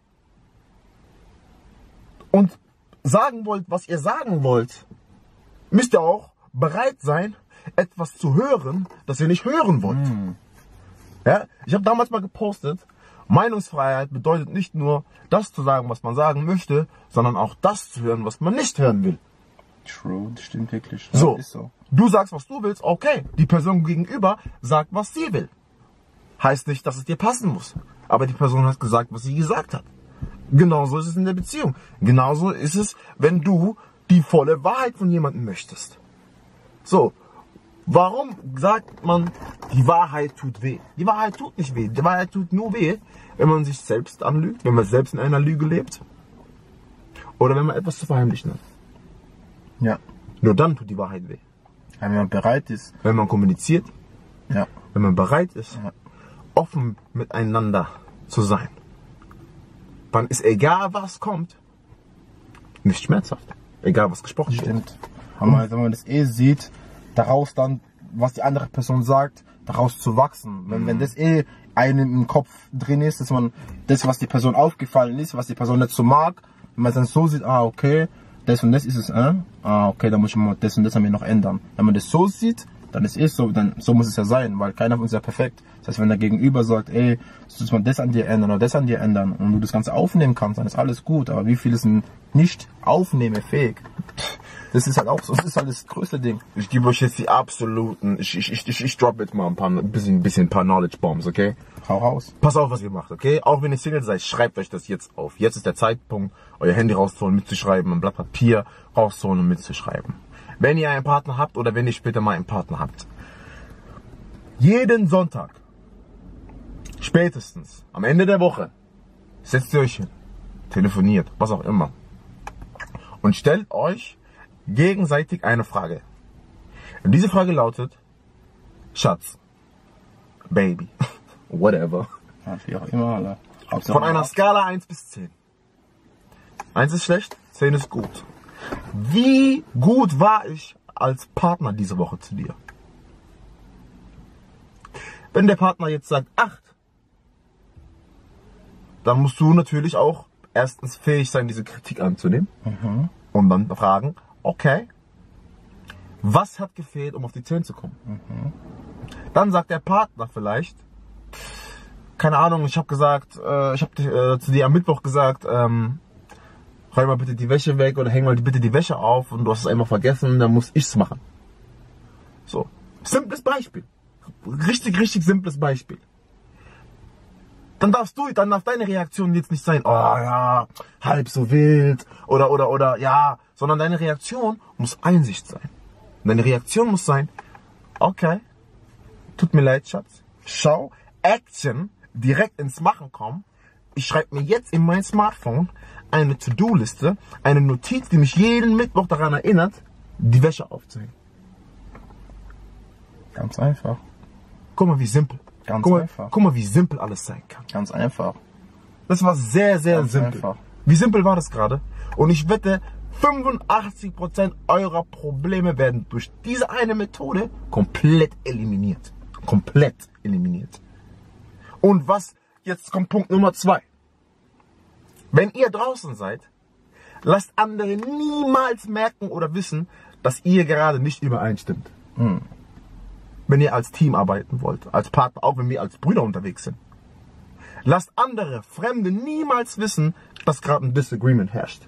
und sagen wollt, was ihr sagen wollt, müsst ihr auch bereit sein, etwas zu hören, das ihr nicht hören wollt. Ja, ich habe damals mal gepostet, Meinungsfreiheit bedeutet nicht nur das zu sagen, was man sagen möchte, sondern auch das zu hören, was man nicht hören will. True, das stimmt wirklich. So, Ja, ist so. du sagst, was du willst, okay. Die Person gegenüber sagt, was sie will. Heißt nicht, dass es dir passen muss. Aber die Person hat gesagt, was sie gesagt hat. Genauso ist es in der Beziehung. Genauso ist es, wenn du die volle Wahrheit von jemandem möchtest. So, Warum sagt man, die Wahrheit tut weh? Die Wahrheit tut nicht weh. Die Wahrheit tut nur weh, wenn man sich selbst anlügt, wenn man selbst in einer Lüge lebt. Oder wenn man etwas zu verheimlichen hat. Ja. Nur dann tut die Wahrheit weh. Wenn man bereit ist. Wenn man kommuniziert. Ja. Wenn man bereit ist, Ja. offen miteinander zu sein. Dann ist egal, was kommt, nicht schmerzhaft. Egal, was gesprochen wird. Stimmt. Aber wenn man das sieht, daraus dann, was die andere Person sagt, daraus zu wachsen. Wenn das einem im Kopf drin ist, dass man das, was die Person aufgefallen ist, was die Person nicht so mag, wenn man es dann so sieht, okay, das und das ist es, okay, dann muss ich mal das und das an mir noch ändern. Wenn man das so sieht, dann ist es so, dann so muss es ja sein, weil keiner von uns ist ja perfekt. Das heißt, wenn der Gegenüber sagt, du sollst mal das an dir ändern oder das an dir ändern und du das Ganze aufnehmen kannst, dann ist alles gut. Aber wie viele sind nicht aufnehmefähig? Das ist halt auch so, das ist halt das größte Ding. Ich gebe euch jetzt die absoluten, ich drop jetzt mal ein bisschen Knowledge Bombs, okay? Hau raus. Pass auf, was ihr macht, okay? Auch wenn ihr Single seid, schreibt euch das jetzt auf. Jetzt ist der Zeitpunkt, euer Handy rauszuholen, mitzuschreiben, ein Blatt Papier rauszuholen und mitzuschreiben. Wenn ihr einen Partner habt oder wenn ihr später mal einen Partner habt. Jeden Sonntag, spätestens am Ende der Woche, setzt ihr euch hin, telefoniert, was auch immer. Und stellt euch gegenseitig eine Frage. Und diese Frage lautet, Schatz, Baby, whatever. Ja, wie auch immer, Alter. Von einer Skala 1 bis 10. 1 ist schlecht, 10 ist gut. Wie gut war ich als Partner diese Woche zu dir? Wenn der Partner jetzt sagt 8, dann musst du natürlich auch erstens fähig sein, diese Kritik anzunehmen. Und dann fragen, okay, was hat gefehlt, um auf die 10 zu kommen? Dann sagt der Partner vielleicht, keine Ahnung, ich habe zu dir am Mittwoch gesagt, räum mal bitte die Wäsche weg oder häng mal bitte die Wäsche auf und du hast es einmal vergessen, dann muss ich's machen. So, simples Beispiel. Richtig simples Beispiel. Dann darf deine Reaktion jetzt nicht sein, oh ja, halb so wild oder ja, sondern deine Reaktion muss Einsicht sein. Deine Reaktion muss sein, okay, tut mir leid, Schatz, schau, Action, direkt ins Machen kommen. Ich schreibe mir jetzt in mein Smartphone eine To-Do-Liste, eine Notiz, die mich jeden Mittwoch daran erinnert, die Wäsche aufzuhängen. Ganz einfach. Guck mal, wie simpel. Einfach. Guck mal, wie simpel alles sein kann. Ganz einfach. Das war sehr Ganz simpel. einfach. Wie simpel war das gerade? Und ich wette, 85% eurer Probleme werden durch diese eine Methode komplett eliminiert. Komplett eliminiert. Und jetzt kommt Punkt Nummer 2. Wenn ihr draußen seid, lasst andere niemals merken oder wissen, dass ihr gerade nicht übereinstimmt. Wenn ihr als Team arbeiten wollt, als Partner, auch wenn wir als Brüder unterwegs sind. Lasst andere, Fremde niemals wissen, dass gerade ein Disagreement herrscht.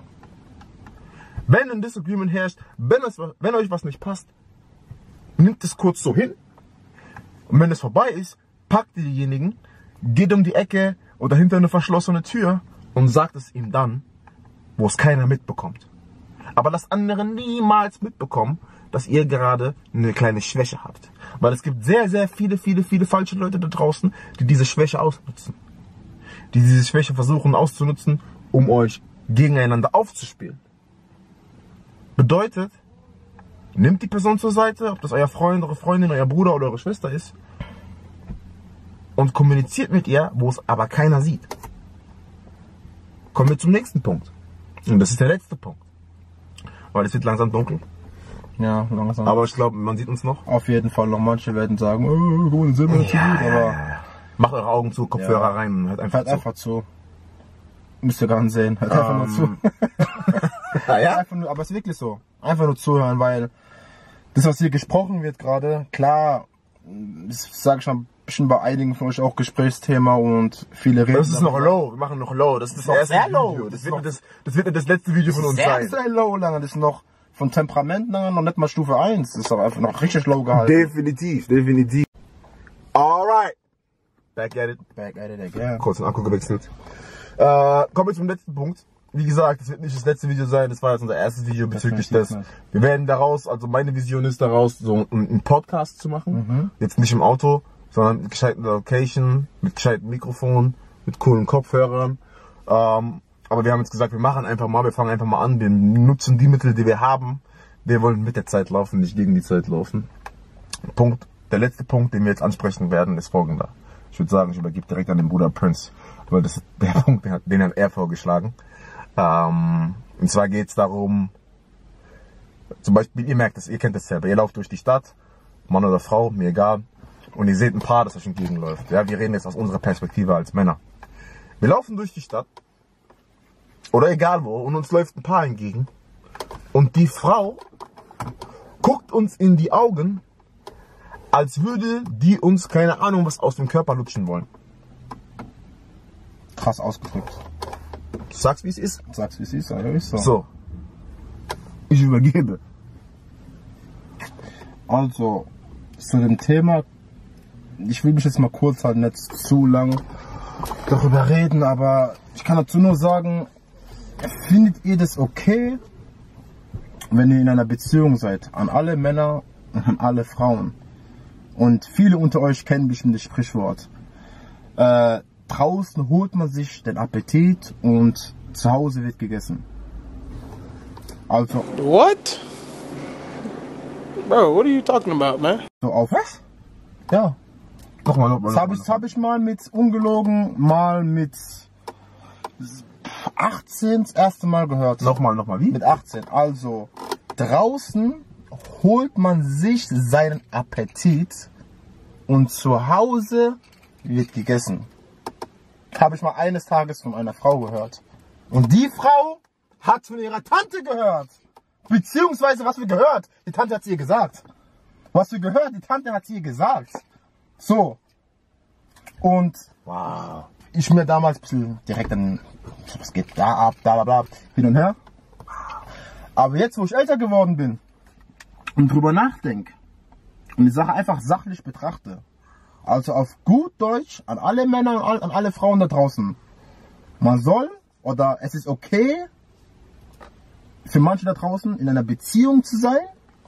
Wenn ein Disagreement herrscht, wenn euch was nicht passt, nimmt es kurz so hin. Und wenn es vorbei ist, packt ihr diejenigen, geht um die Ecke oder hinter eine verschlossene Tür und sagt es ihm dann, wo es keiner mitbekommt. Aber lasst andere niemals mitbekommen, dass ihr gerade eine kleine Schwäche habt. Weil es gibt sehr viele falsche Leute da draußen, die diese Schwäche ausnutzen. Die diese Schwäche versuchen auszunutzen, um euch gegeneinander aufzuspielen. Bedeutet, nehmt die Person zur Seite, ob das euer Freund, eure Freundin, euer Bruder oder eure Schwester ist, und kommuniziert mit ihr, wo es aber keiner sieht. Kommen wir zum nächsten Punkt. Und das ist der letzte Punkt. Weil es wird langsam dunkel. Ja, langsam. Aber ich glaube, man sieht uns noch. Auf jeden Fall noch. Manche werden sagen, oh, sind wir nicht so gut, aber macht eure Augen zu, Kopfhörer rein und hört einfach zu. Müsst ihr gar nicht sehen. Hört einfach nur zu. Ja? Einfach nur, aber es ist wirklich so. Einfach nur zuhören, weil das, was hier gesprochen wird gerade, klar, das sage ich schon bestimmt bei einigen von euch auch Gesprächsthema und viele reden. Das ist noch low, wir machen noch low. Das ist das erste Video. Das wird das letzte Video von uns sein. Sehr low, lange. Das ist noch von Temperament noch nicht mal Stufe 1. Das ist doch einfach noch richtig low gehalten. Definitiv. Alright. Back at it again. Kurz den Akku gewechselt. Kommen wir zum letzten Punkt. wie gesagt, das wird nicht das letzte Video sein. Das war jetzt unser erstes Video bezüglich des. Wir werden daraus, also meine Vision ist daraus, so einen Podcast zu machen. Jetzt nicht im Auto, sondern mit gescheiten Location, mit gescheiten Mikrofon, mit coolen Kopfhörern. Aber wir haben jetzt gesagt, wir machen einfach mal, wir fangen einfach mal an. Wir nutzen die Mittel, die wir haben. Wir wollen mit der Zeit laufen, nicht gegen die Zeit laufen. Punkt. Der letzte Punkt, den wir jetzt ansprechen werden, ist folgender. Ich würde sagen, ich übergebe direkt an den Bruder Prince, weil das ist der Punkt, den hat er vorgeschlagen. Und zwar geht es darum, zum Beispiel, ihr merkt es, ihr kennt es selber, ihr lauft durch die Stadt, Mann oder Frau, mir egal, und ihr seht ein Paar, das euch entgegenläuft. Ja, wir reden jetzt aus unserer Perspektive als Männer. Wir laufen durch die Stadt, oder egal wo, und uns läuft ein Paar entgegen, und die Frau guckt uns in die Augen, als würde die uns, keine Ahnung, was aus dem Körper lutschen wollen. Krass ausgedrückt. Sag's, wie es ist. Sag's, wie es ist, ja, ist so. So. Ich übergebe. Also, zu dem Thema, ich will mich jetzt mal kurz halt nicht zu lang darüber reden, aber ich kann dazu nur sagen, findet ihr das okay, wenn ihr in einer Beziehung seid, an alle Männer und an alle Frauen? Und viele unter euch kennen bestimmt das Sprichwort. Draußen holt man sich den Appetit und zu Hause wird gegessen. Also. What? Bro, what are you talking about, man? So auf was? Ja. Nochmal. Das hab ich mal mit, ungelogen, mal mit 18 das erste Mal gehört. Nochmal, wie? Mit 18. Also, draußen holt man sich seinen Appetit und zu Hause wird gegessen. Habe ich mal eines Tages von einer Frau gehört. Und die Frau hat von ihrer Tante gehört. Beziehungsweise, was wir gehört, die Tante hat sie ihr gesagt. Was wir gehört, die Tante hat sie ihr gesagt. So. Und wow. Ich mir damals ein bisschen direkt dann, was geht da ab, bla bla bla, hin und her. Aber jetzt, wo ich älter geworden bin und drüber nachdenke und die Sache einfach sachlich betrachte, also auf gut Deutsch an alle Männer und an alle Frauen da draußen, man soll oder es ist okay für manche da draußen in einer Beziehung zu sein,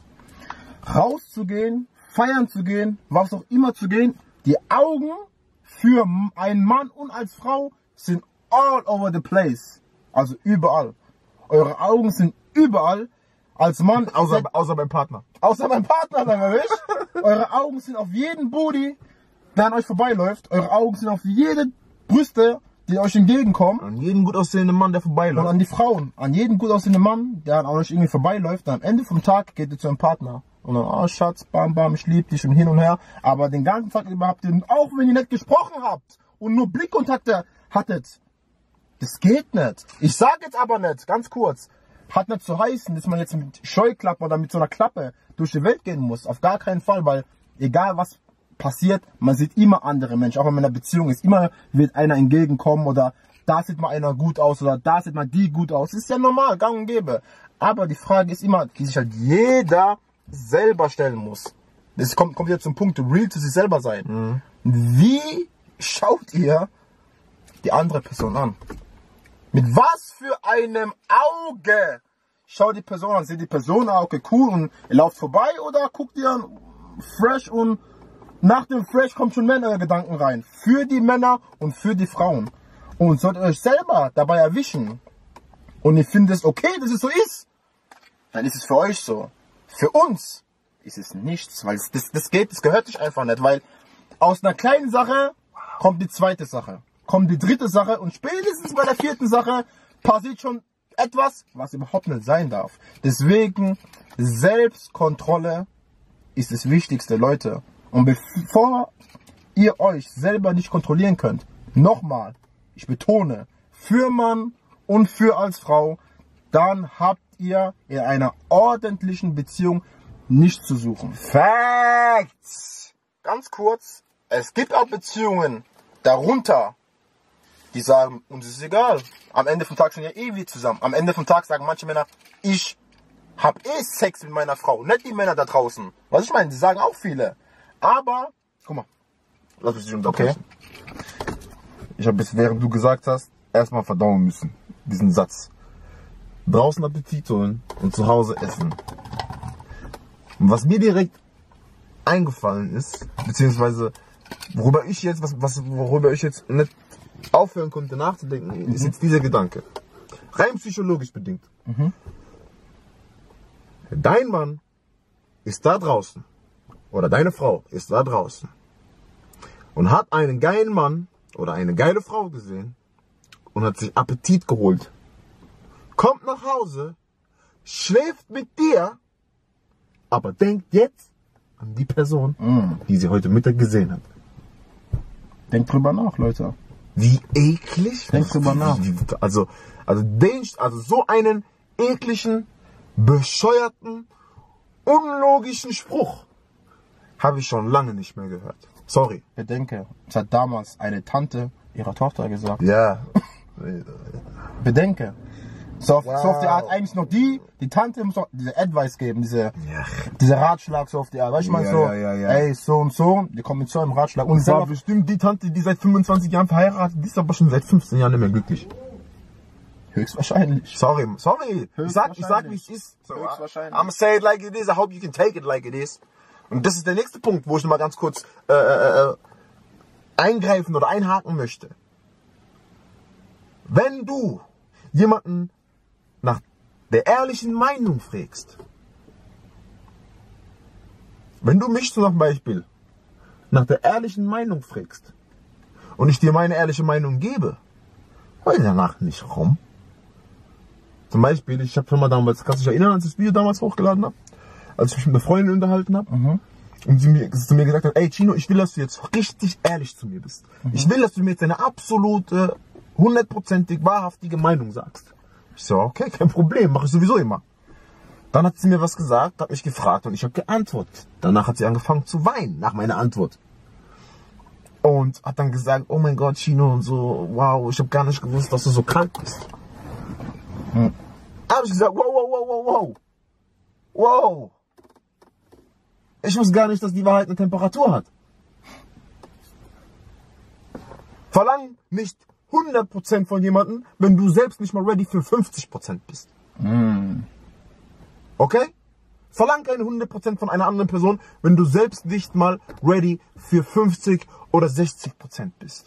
rauszugehen, feiern zu gehen, was auch immer zu gehen. Die Augen für einen Mann und als Frau sind all over the place, also überall. Eure Augen sind überall. Als Mann, außer beim Partner. Außer beim Partner, sagen wir nicht. Eure Augen sind auf jeden Booty, der an euch vorbeiläuft. Eure Augen sind auf jede Brüste, die euch entgegenkommen. An jeden gut aussehenden Mann, der vorbeiläuft. Und an die Frauen. An jeden gut aussehenden Mann, der an euch irgendwie vorbeiläuft. Und am Ende vom Tag geht ihr zu einem Partner. Und dann, oh Schatz, bam, bam, ich liebe dich und hin und her. Aber den ganzen Tag über habt ihr, auch wenn ihr nicht gesprochen habt und nur Blickkontakte hattet, das geht nicht. Ich sag jetzt aber nicht, ganz kurz, hat nicht zu heißen, dass man jetzt mit Scheuklappen oder mit so einer Klappe durch die Welt gehen muss. Auf gar keinen Fall, weil egal was passiert, man sieht immer andere Menschen. Auch wenn man in einer Beziehung ist, immer wird einer entgegenkommen oder da sieht mal einer gut aus oder da sieht mal die gut aus. Das ist ja normal, gang und gäbe. Aber die Frage ist immer, die sich halt jeder selber stellen muss. Das kommt jetzt zum Punkt, real zu sich selber sein. Wie schaut ihr die andere Person an? Mit was für einem Auge schaut die Person an? Seht die Person, okay, cool, und ihr lauft vorbei oder guckt ihr an, fresh, und nach dem Fresh kommt schon mehr in eure Gedanken rein. Für die Männer und für die Frauen. Und solltet ihr euch selber dabei erwischen und ihr findet es okay, dass es so ist, dann ist es für euch so. Für uns ist es nichts, weil das gehört sich einfach nicht, weil aus einer kleinen Sache kommt die zweite Sache, kommt die dritte Sache und spätestens bei der vierten Sache passiert schon etwas, was überhaupt nicht sein darf. Deswegen Selbstkontrolle ist das Wichtigste, Leute. Und bevor ihr euch selber nicht kontrollieren könnt, nochmal, ich betone, für Mann und für als Frau, dann habt ihr in einer ordentlichen Beziehung nichts zu suchen. Facts! Ganz kurz, es gibt auch Beziehungen darunter, die sagen, uns ist egal. Am Ende vom Tag schon ja ewig zusammen. Am Ende vom Tag sagen manche Männer, ich hab Sex mit meiner Frau, nicht die Männer da draußen. Was ich meine, die sagen auch viele. Aber, guck mal, lass mich dich unterbrechen. Okay. Ich habe bis, während du gesagt hast, erstmal verdauen müssen, diesen Satz. draußen Appetit holen und zu Hause essen. Und was mir direkt eingefallen ist, beziehungsweise worüber ich jetzt nicht aufhören konnte nachzudenken, ist jetzt dieser Gedanke. Rein psychologisch bedingt. Dein Mann ist da draußen oder deine Frau ist da draußen und hat einen geilen Mann oder eine geile Frau gesehen und hat sich Appetit geholt. Kommt nach Hause, schläft mit dir, aber denkt jetzt an die Person, die sie heute Mittag gesehen hat. Denkt drüber nach, Leute. Wie eklig? Denkt drüber nach. Also so einen ekligen, bescheuerten, unlogischen Spruch habe ich schon lange nicht mehr gehört. Sorry. Bedenke, es hat damals eine Tante ihrer Tochter gesagt. Ja. Bedenke. So auf die Art eigentlich noch die Tante muss noch diese Advice geben, diese Ratschlag so auf die Art. Weißt du, ich meine ey, so und so, die kommen mit so einem Ratschlag. Und das war bestimmt die Tante, die seit 25 Jahren verheiratet, die ist aber schon seit 15 Jahren nicht mehr glücklich. Höchstwahrscheinlich. Sorry. Ich sag wie es ist. So, Höchstwahrscheinlich. I'm say it like it is, I hope you can take it like it is. Und das ist der nächste Punkt, wo ich mal ganz kurz eingreifen oder einhaken möchte. Wenn du jemanden nach der ehrlichen Meinung fragst, wenn du mich zum Beispiel nach der ehrlichen Meinung fragst und ich dir meine ehrliche Meinung gebe, heul danach nicht rum. Zum Beispiel, ich habe schon mal damals, kannst du dich erinnern, als ich das Video damals hochgeladen habe, als ich mich mit einer Freundin unterhalten habe und sie zu mir gesagt hat, ey Chino, ich will, dass du jetzt richtig ehrlich zu mir bist. Ich will, dass du mir jetzt eine absolute, 100%ig wahrhaftige Meinung sagst. Ich so, okay, kein Problem, mache ich sowieso immer. Dann hat sie mir was gesagt, hat mich gefragt und ich habe geantwortet. Danach hat sie angefangen zu weinen, nach meiner Antwort. Und hat dann gesagt, oh mein Gott, Chino und so, wow, ich habe gar nicht gewusst, dass du so krank bist. Da habe ich gesagt, wow. Ich wusste gar nicht, dass die Wahrheit eine Temperatur hat. Verlang nicht 100% von jemandem, wenn du selbst nicht mal ready für 50% bist. Okay? Verlang keine 100% von einer anderen Person, wenn du selbst nicht mal ready für 50 oder 60% bist.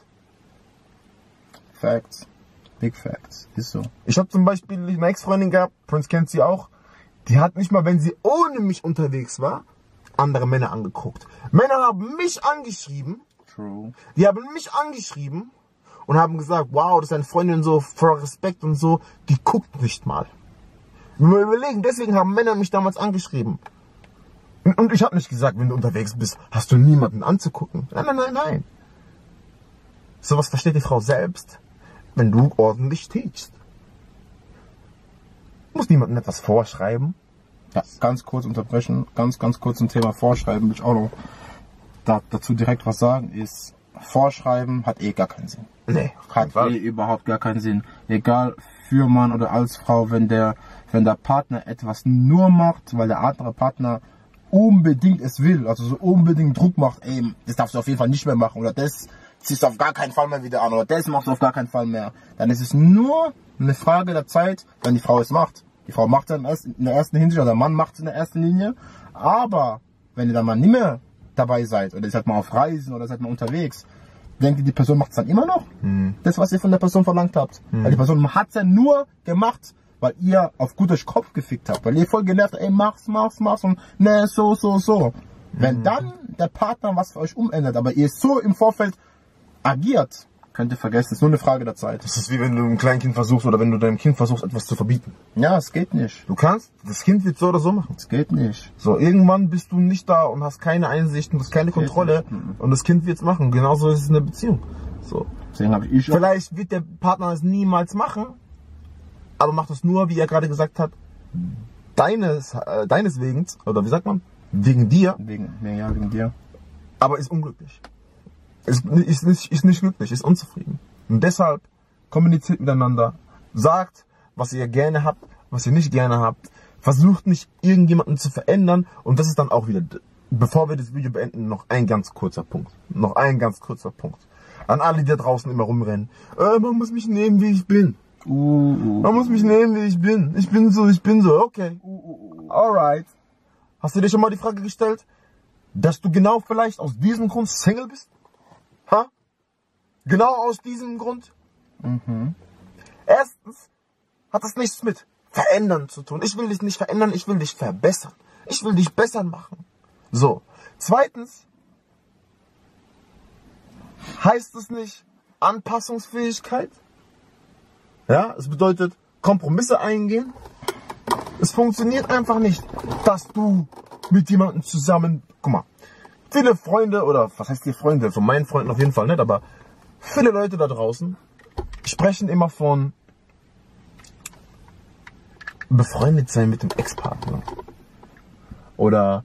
Facts. Big Facts. Ist so. Ich habe zum Beispiel eine Ex-Freundin gehabt, Prince kennt sie auch, die hat nicht mal, wenn sie ohne mich unterwegs war, andere Männer angeguckt. Männer haben mich angeschrieben. True. Die haben mich angeschrieben und haben gesagt, wow, das ist eine Freundin so, voller Respekt und so, die guckt nicht mal. Wenn wir überlegen, deswegen haben Männer mich damals angeschrieben. Und ich habe nicht gesagt, wenn du unterwegs bist, hast du niemanden anzugucken. Nein. Sowas versteht die Frau selbst, wenn du ordentlich teachst. Du musst niemandem etwas vorschreiben. Ja, ganz kurz unterbrechen, ganz kurz zum Thema Vorschreiben, will ich auch noch dazu direkt was sagen, ist, Vorschreiben hat gar keinen Sinn. Nee, hat überhaupt gar keinen Sinn. Egal, für Mann oder als Frau, wenn der Partner etwas nur macht, weil der andere Partner unbedingt es will, also so unbedingt Druck macht, ey, das darfst du auf jeden Fall nicht mehr machen oder das ziehst du auf gar keinen Fall mehr wieder an oder das machst du auf gar keinen Fall mehr, dann ist es nur eine Frage der Zeit, wenn die Frau es macht. Die Frau macht es in der ersten Hinsicht oder der Mann macht es in der ersten Linie, aber wenn ihr dann mal nicht mehr dabei seid oder ihr seid mal auf Reisen oder seid mal unterwegs, denkt ihr, die Person macht es dann immer noch? Das, was ihr von der Person verlangt habt. Weil die Person hat es ja nur gemacht, weil ihr auf guter Kopf gefickt habt. Weil ihr voll genervt habt, ey, mach's und ne, so. Wenn dann der Partner was für euch umändert, aber ihr so im Vorfeld agiert, könnt ihr vergessen, es ist nur eine Frage der Zeit. Das ist wie wenn du einem Kleinkind versuchst oder wenn du deinem Kind versuchst, etwas zu verbieten. Ja, es geht nicht. Du kannst, das Kind wird so oder so machen. Es geht nicht. So, irgendwann bist du nicht da und hast keine Einsicht und hast keine Kontrolle und das Kind wird es machen. Genauso ist es in der Beziehung. So. Deswegen habe ich Vielleicht wird der Partner es niemals machen, aber macht es nur, wie er gerade gesagt hat, deines wegen, oder wie sagt man? Wegen dir. Wegen dir. Aber ist unglücklich. Ist nicht glücklich, ist unzufrieden. Und deshalb kommuniziert miteinander. Sagt, was ihr gerne habt, was ihr nicht gerne habt. Versucht nicht, irgendjemanden zu verändern. Und das ist dann auch wieder, bevor wir das Video beenden, noch ein ganz kurzer Punkt. An alle, die da draußen immer rumrennen. Man muss mich nehmen, wie ich bin. Man muss mich nehmen, wie ich bin. Ich bin so, okay. Alright. Hast du dir schon mal die Frage gestellt, dass du genau vielleicht aus diesem Grund Single bist? Ha? Genau aus diesem Grund? Erstens hat das nichts mit verändern zu tun. Ich will dich nicht verändern, ich will dich verbessern. Ich will dich besser machen. So. Zweitens heißt es nicht Anpassungsfähigkeit. Ja, es bedeutet Kompromisse eingehen. Es funktioniert einfach nicht, dass du mit jemandem zusammen, guck mal, viele Freunde, oder was heißt die Freunde, von meinen Freunden auf jeden Fall nicht, aber viele Leute da draußen sprechen immer von befreundet sein mit dem Ex-Partner. Oder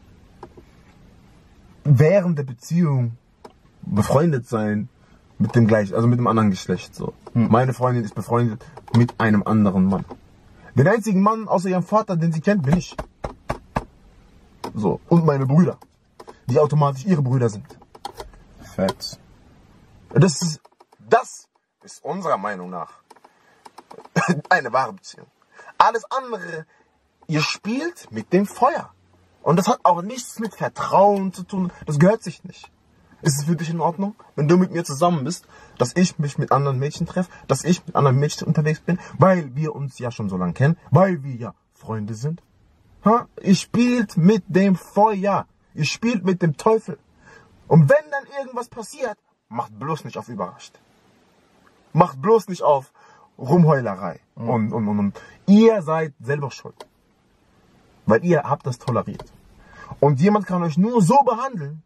während der Beziehung befreundet sein mit dem gleichen, also mit dem anderen Geschlecht. So. Meine Freundin ist befreundet mit einem anderen Mann. Den einzigen Mann außer ihrem Vater, den sie kennt, bin ich. So. Und meine Brüder, die automatisch ihre Brüder sind. Facts. Das ist unserer Meinung nach eine wahre Beziehung. Alles andere, ihr spielt mit dem Feuer. Und das hat auch nichts mit Vertrauen zu tun. Das gehört sich nicht. Ist es für dich in Ordnung, wenn du mit mir zusammen bist, dass ich mich mit anderen Mädchen treffe, dass ich mit anderen Mädchen unterwegs bin, weil wir uns ja schon so lange kennen, weil wir ja Freunde sind? Ha? Ihr spielt mit dem Feuer. Ihr spielt mit dem Teufel. Und wenn dann irgendwas passiert, macht bloß nicht auf überrascht. Macht bloß nicht auf Rumheulerei. Und ihr seid selber schuld. Weil ihr habt das toleriert. Und jemand kann euch nur so behandeln,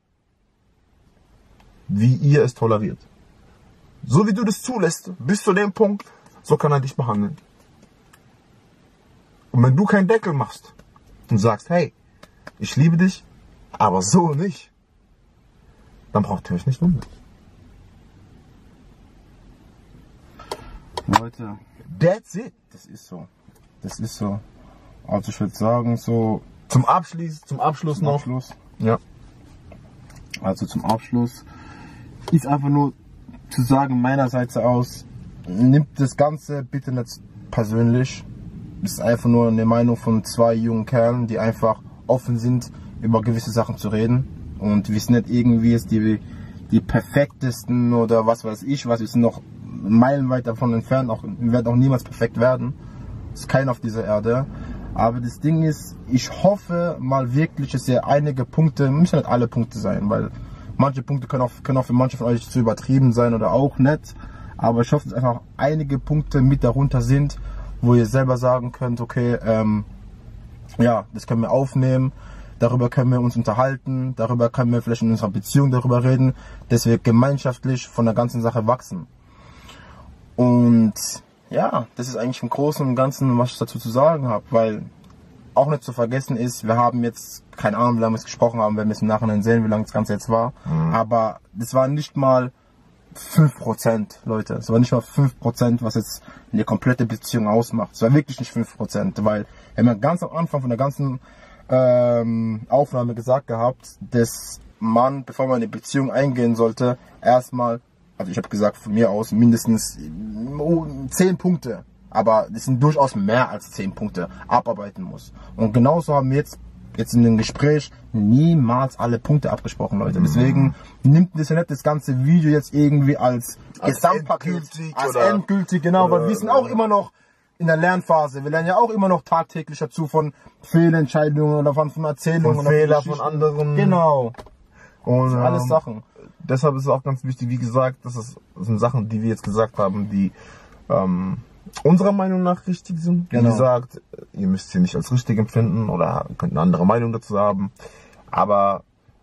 wie ihr es toleriert. So wie du das zulässt, bis zu dem Punkt, so kann er dich behandeln. Und wenn du keinen Deckel machst und sagst, hey, ich liebe dich, aber so nicht, dann braucht ihr euch nicht wundern. Leute, that's it. Das ist so. Das ist so. Also ich würde sagen, so Zum Abschluss noch. Ja. Also zum Abschluss ist einfach nur zu sagen, meinerseits aus, nimmt das Ganze bitte nicht persönlich. Das ist einfach nur eine Meinung von zwei jungen Kerlen, die einfach offen sind, über gewisse Sachen zu reden. Und wir sind nicht irgendwie jetzt die perfektesten oder was weiß ich was. Wir sind noch meilenweit davon entfernt. Wir werden auch niemals perfekt werden. Das ist keiner auf dieser Erde. Aber das Ding ist, ich hoffe mal wirklich, dass ihr einige Punkte, müssen nicht alle Punkte sein, weil manche Punkte können auch für manche von euch zu übertrieben sein oder auch nicht. Aber ich hoffe, dass einfach einige Punkte mit darunter sind, wo ihr selber sagen könnt, okay, ja, das können wir aufnehmen, darüber können wir uns unterhalten, darüber können wir vielleicht in unserer Beziehung darüber reden, dass wir gemeinschaftlich von der ganzen Sache wachsen. Und ja, das ist eigentlich im Großen und Ganzen, was ich dazu zu sagen habe, weil auch nicht zu vergessen ist, wir haben jetzt, keine Ahnung, wie lange wir es gesprochen haben, werden wir es im Nachhinein sehen, wie lange das Ganze jetzt war, aber das war nicht mal 5%, Leute. Es war nicht mal 5%, was jetzt eine komplette Beziehung ausmacht. Es war wirklich nicht 5%, weil wir haben ja ganz am Anfang von der ganzen Aufnahme gesagt gehabt, dass man, bevor man eine Beziehung eingehen sollte, erstmal, also ich habe gesagt von mir aus, mindestens 10 Punkte, aber das sind durchaus mehr als 10 Punkte, abarbeiten muss. Und genauso haben wir jetzt in dem Gespräch niemals alle Punkte abgesprochen, Leute. Deswegen nimmt das ja nicht das ganze Video jetzt irgendwie als Gesamtpaket, als endgültig, genau, weil wir sind auch immer noch in der Lernphase. Wir lernen ja auch immer noch tagtäglich dazu von Fehlentscheidungen oder von Erzählungen. Von Fehlern von anderen. Genau. Und das sind alles Sachen. Deshalb ist es auch ganz wichtig, wie gesagt, das sind Sachen, die wir jetzt gesagt haben, die unserer Meinung nach richtig sind. Wie gesagt, ihr müsst sie nicht als richtig empfinden oder könnt eine andere Meinung dazu haben. Aber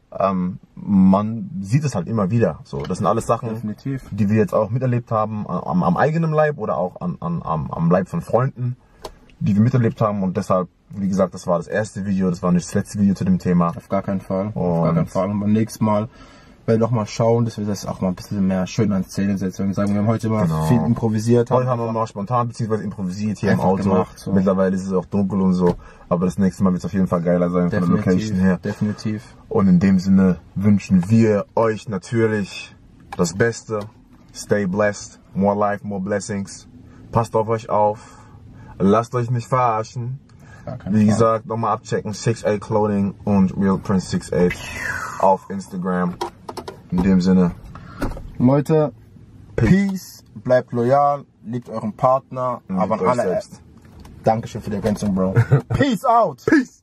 man sieht es halt immer wieder. So, das sind alles Sachen, definitiv, die wir jetzt auch miterlebt haben, am eigenen Leib oder auch am Leib von Freunden, die wir miterlebt haben. Und deshalb, wie gesagt, das war das erste Video, das war nicht das letzte Video zu dem Thema. Auf gar keinen Fall. Auf gar keinen Fall. Und beim nächsten Mal werden wir noch mal schauen, dass wir das auch mal ein bisschen mehr schön an Szene setzen. Wir sagen, wir haben heute mal viel improvisiert. Heute haben wir mal spontan bzw. improvisiert hier im Auto. Gemacht, so. Mittlerweile ist es auch dunkel und so. Aber das nächste Mal wird es auf jeden Fall geiler sein, definitiv, von der Location her. Definitiv. Und in dem Sinne wünschen wir euch natürlich das Beste. Stay blessed. More life, more blessings. Passt auf euch auf. Lasst euch nicht verarschen. Wie gesagt, nochmal abchecken. 6'8 Clothing und Real Prince 68 auf Instagram. In dem Sinne. Leute, Peace, bleibt loyal, liebt euren Partner, aber an alle. Dankeschön für die Ergänzung, Bro. Peace out. Peace.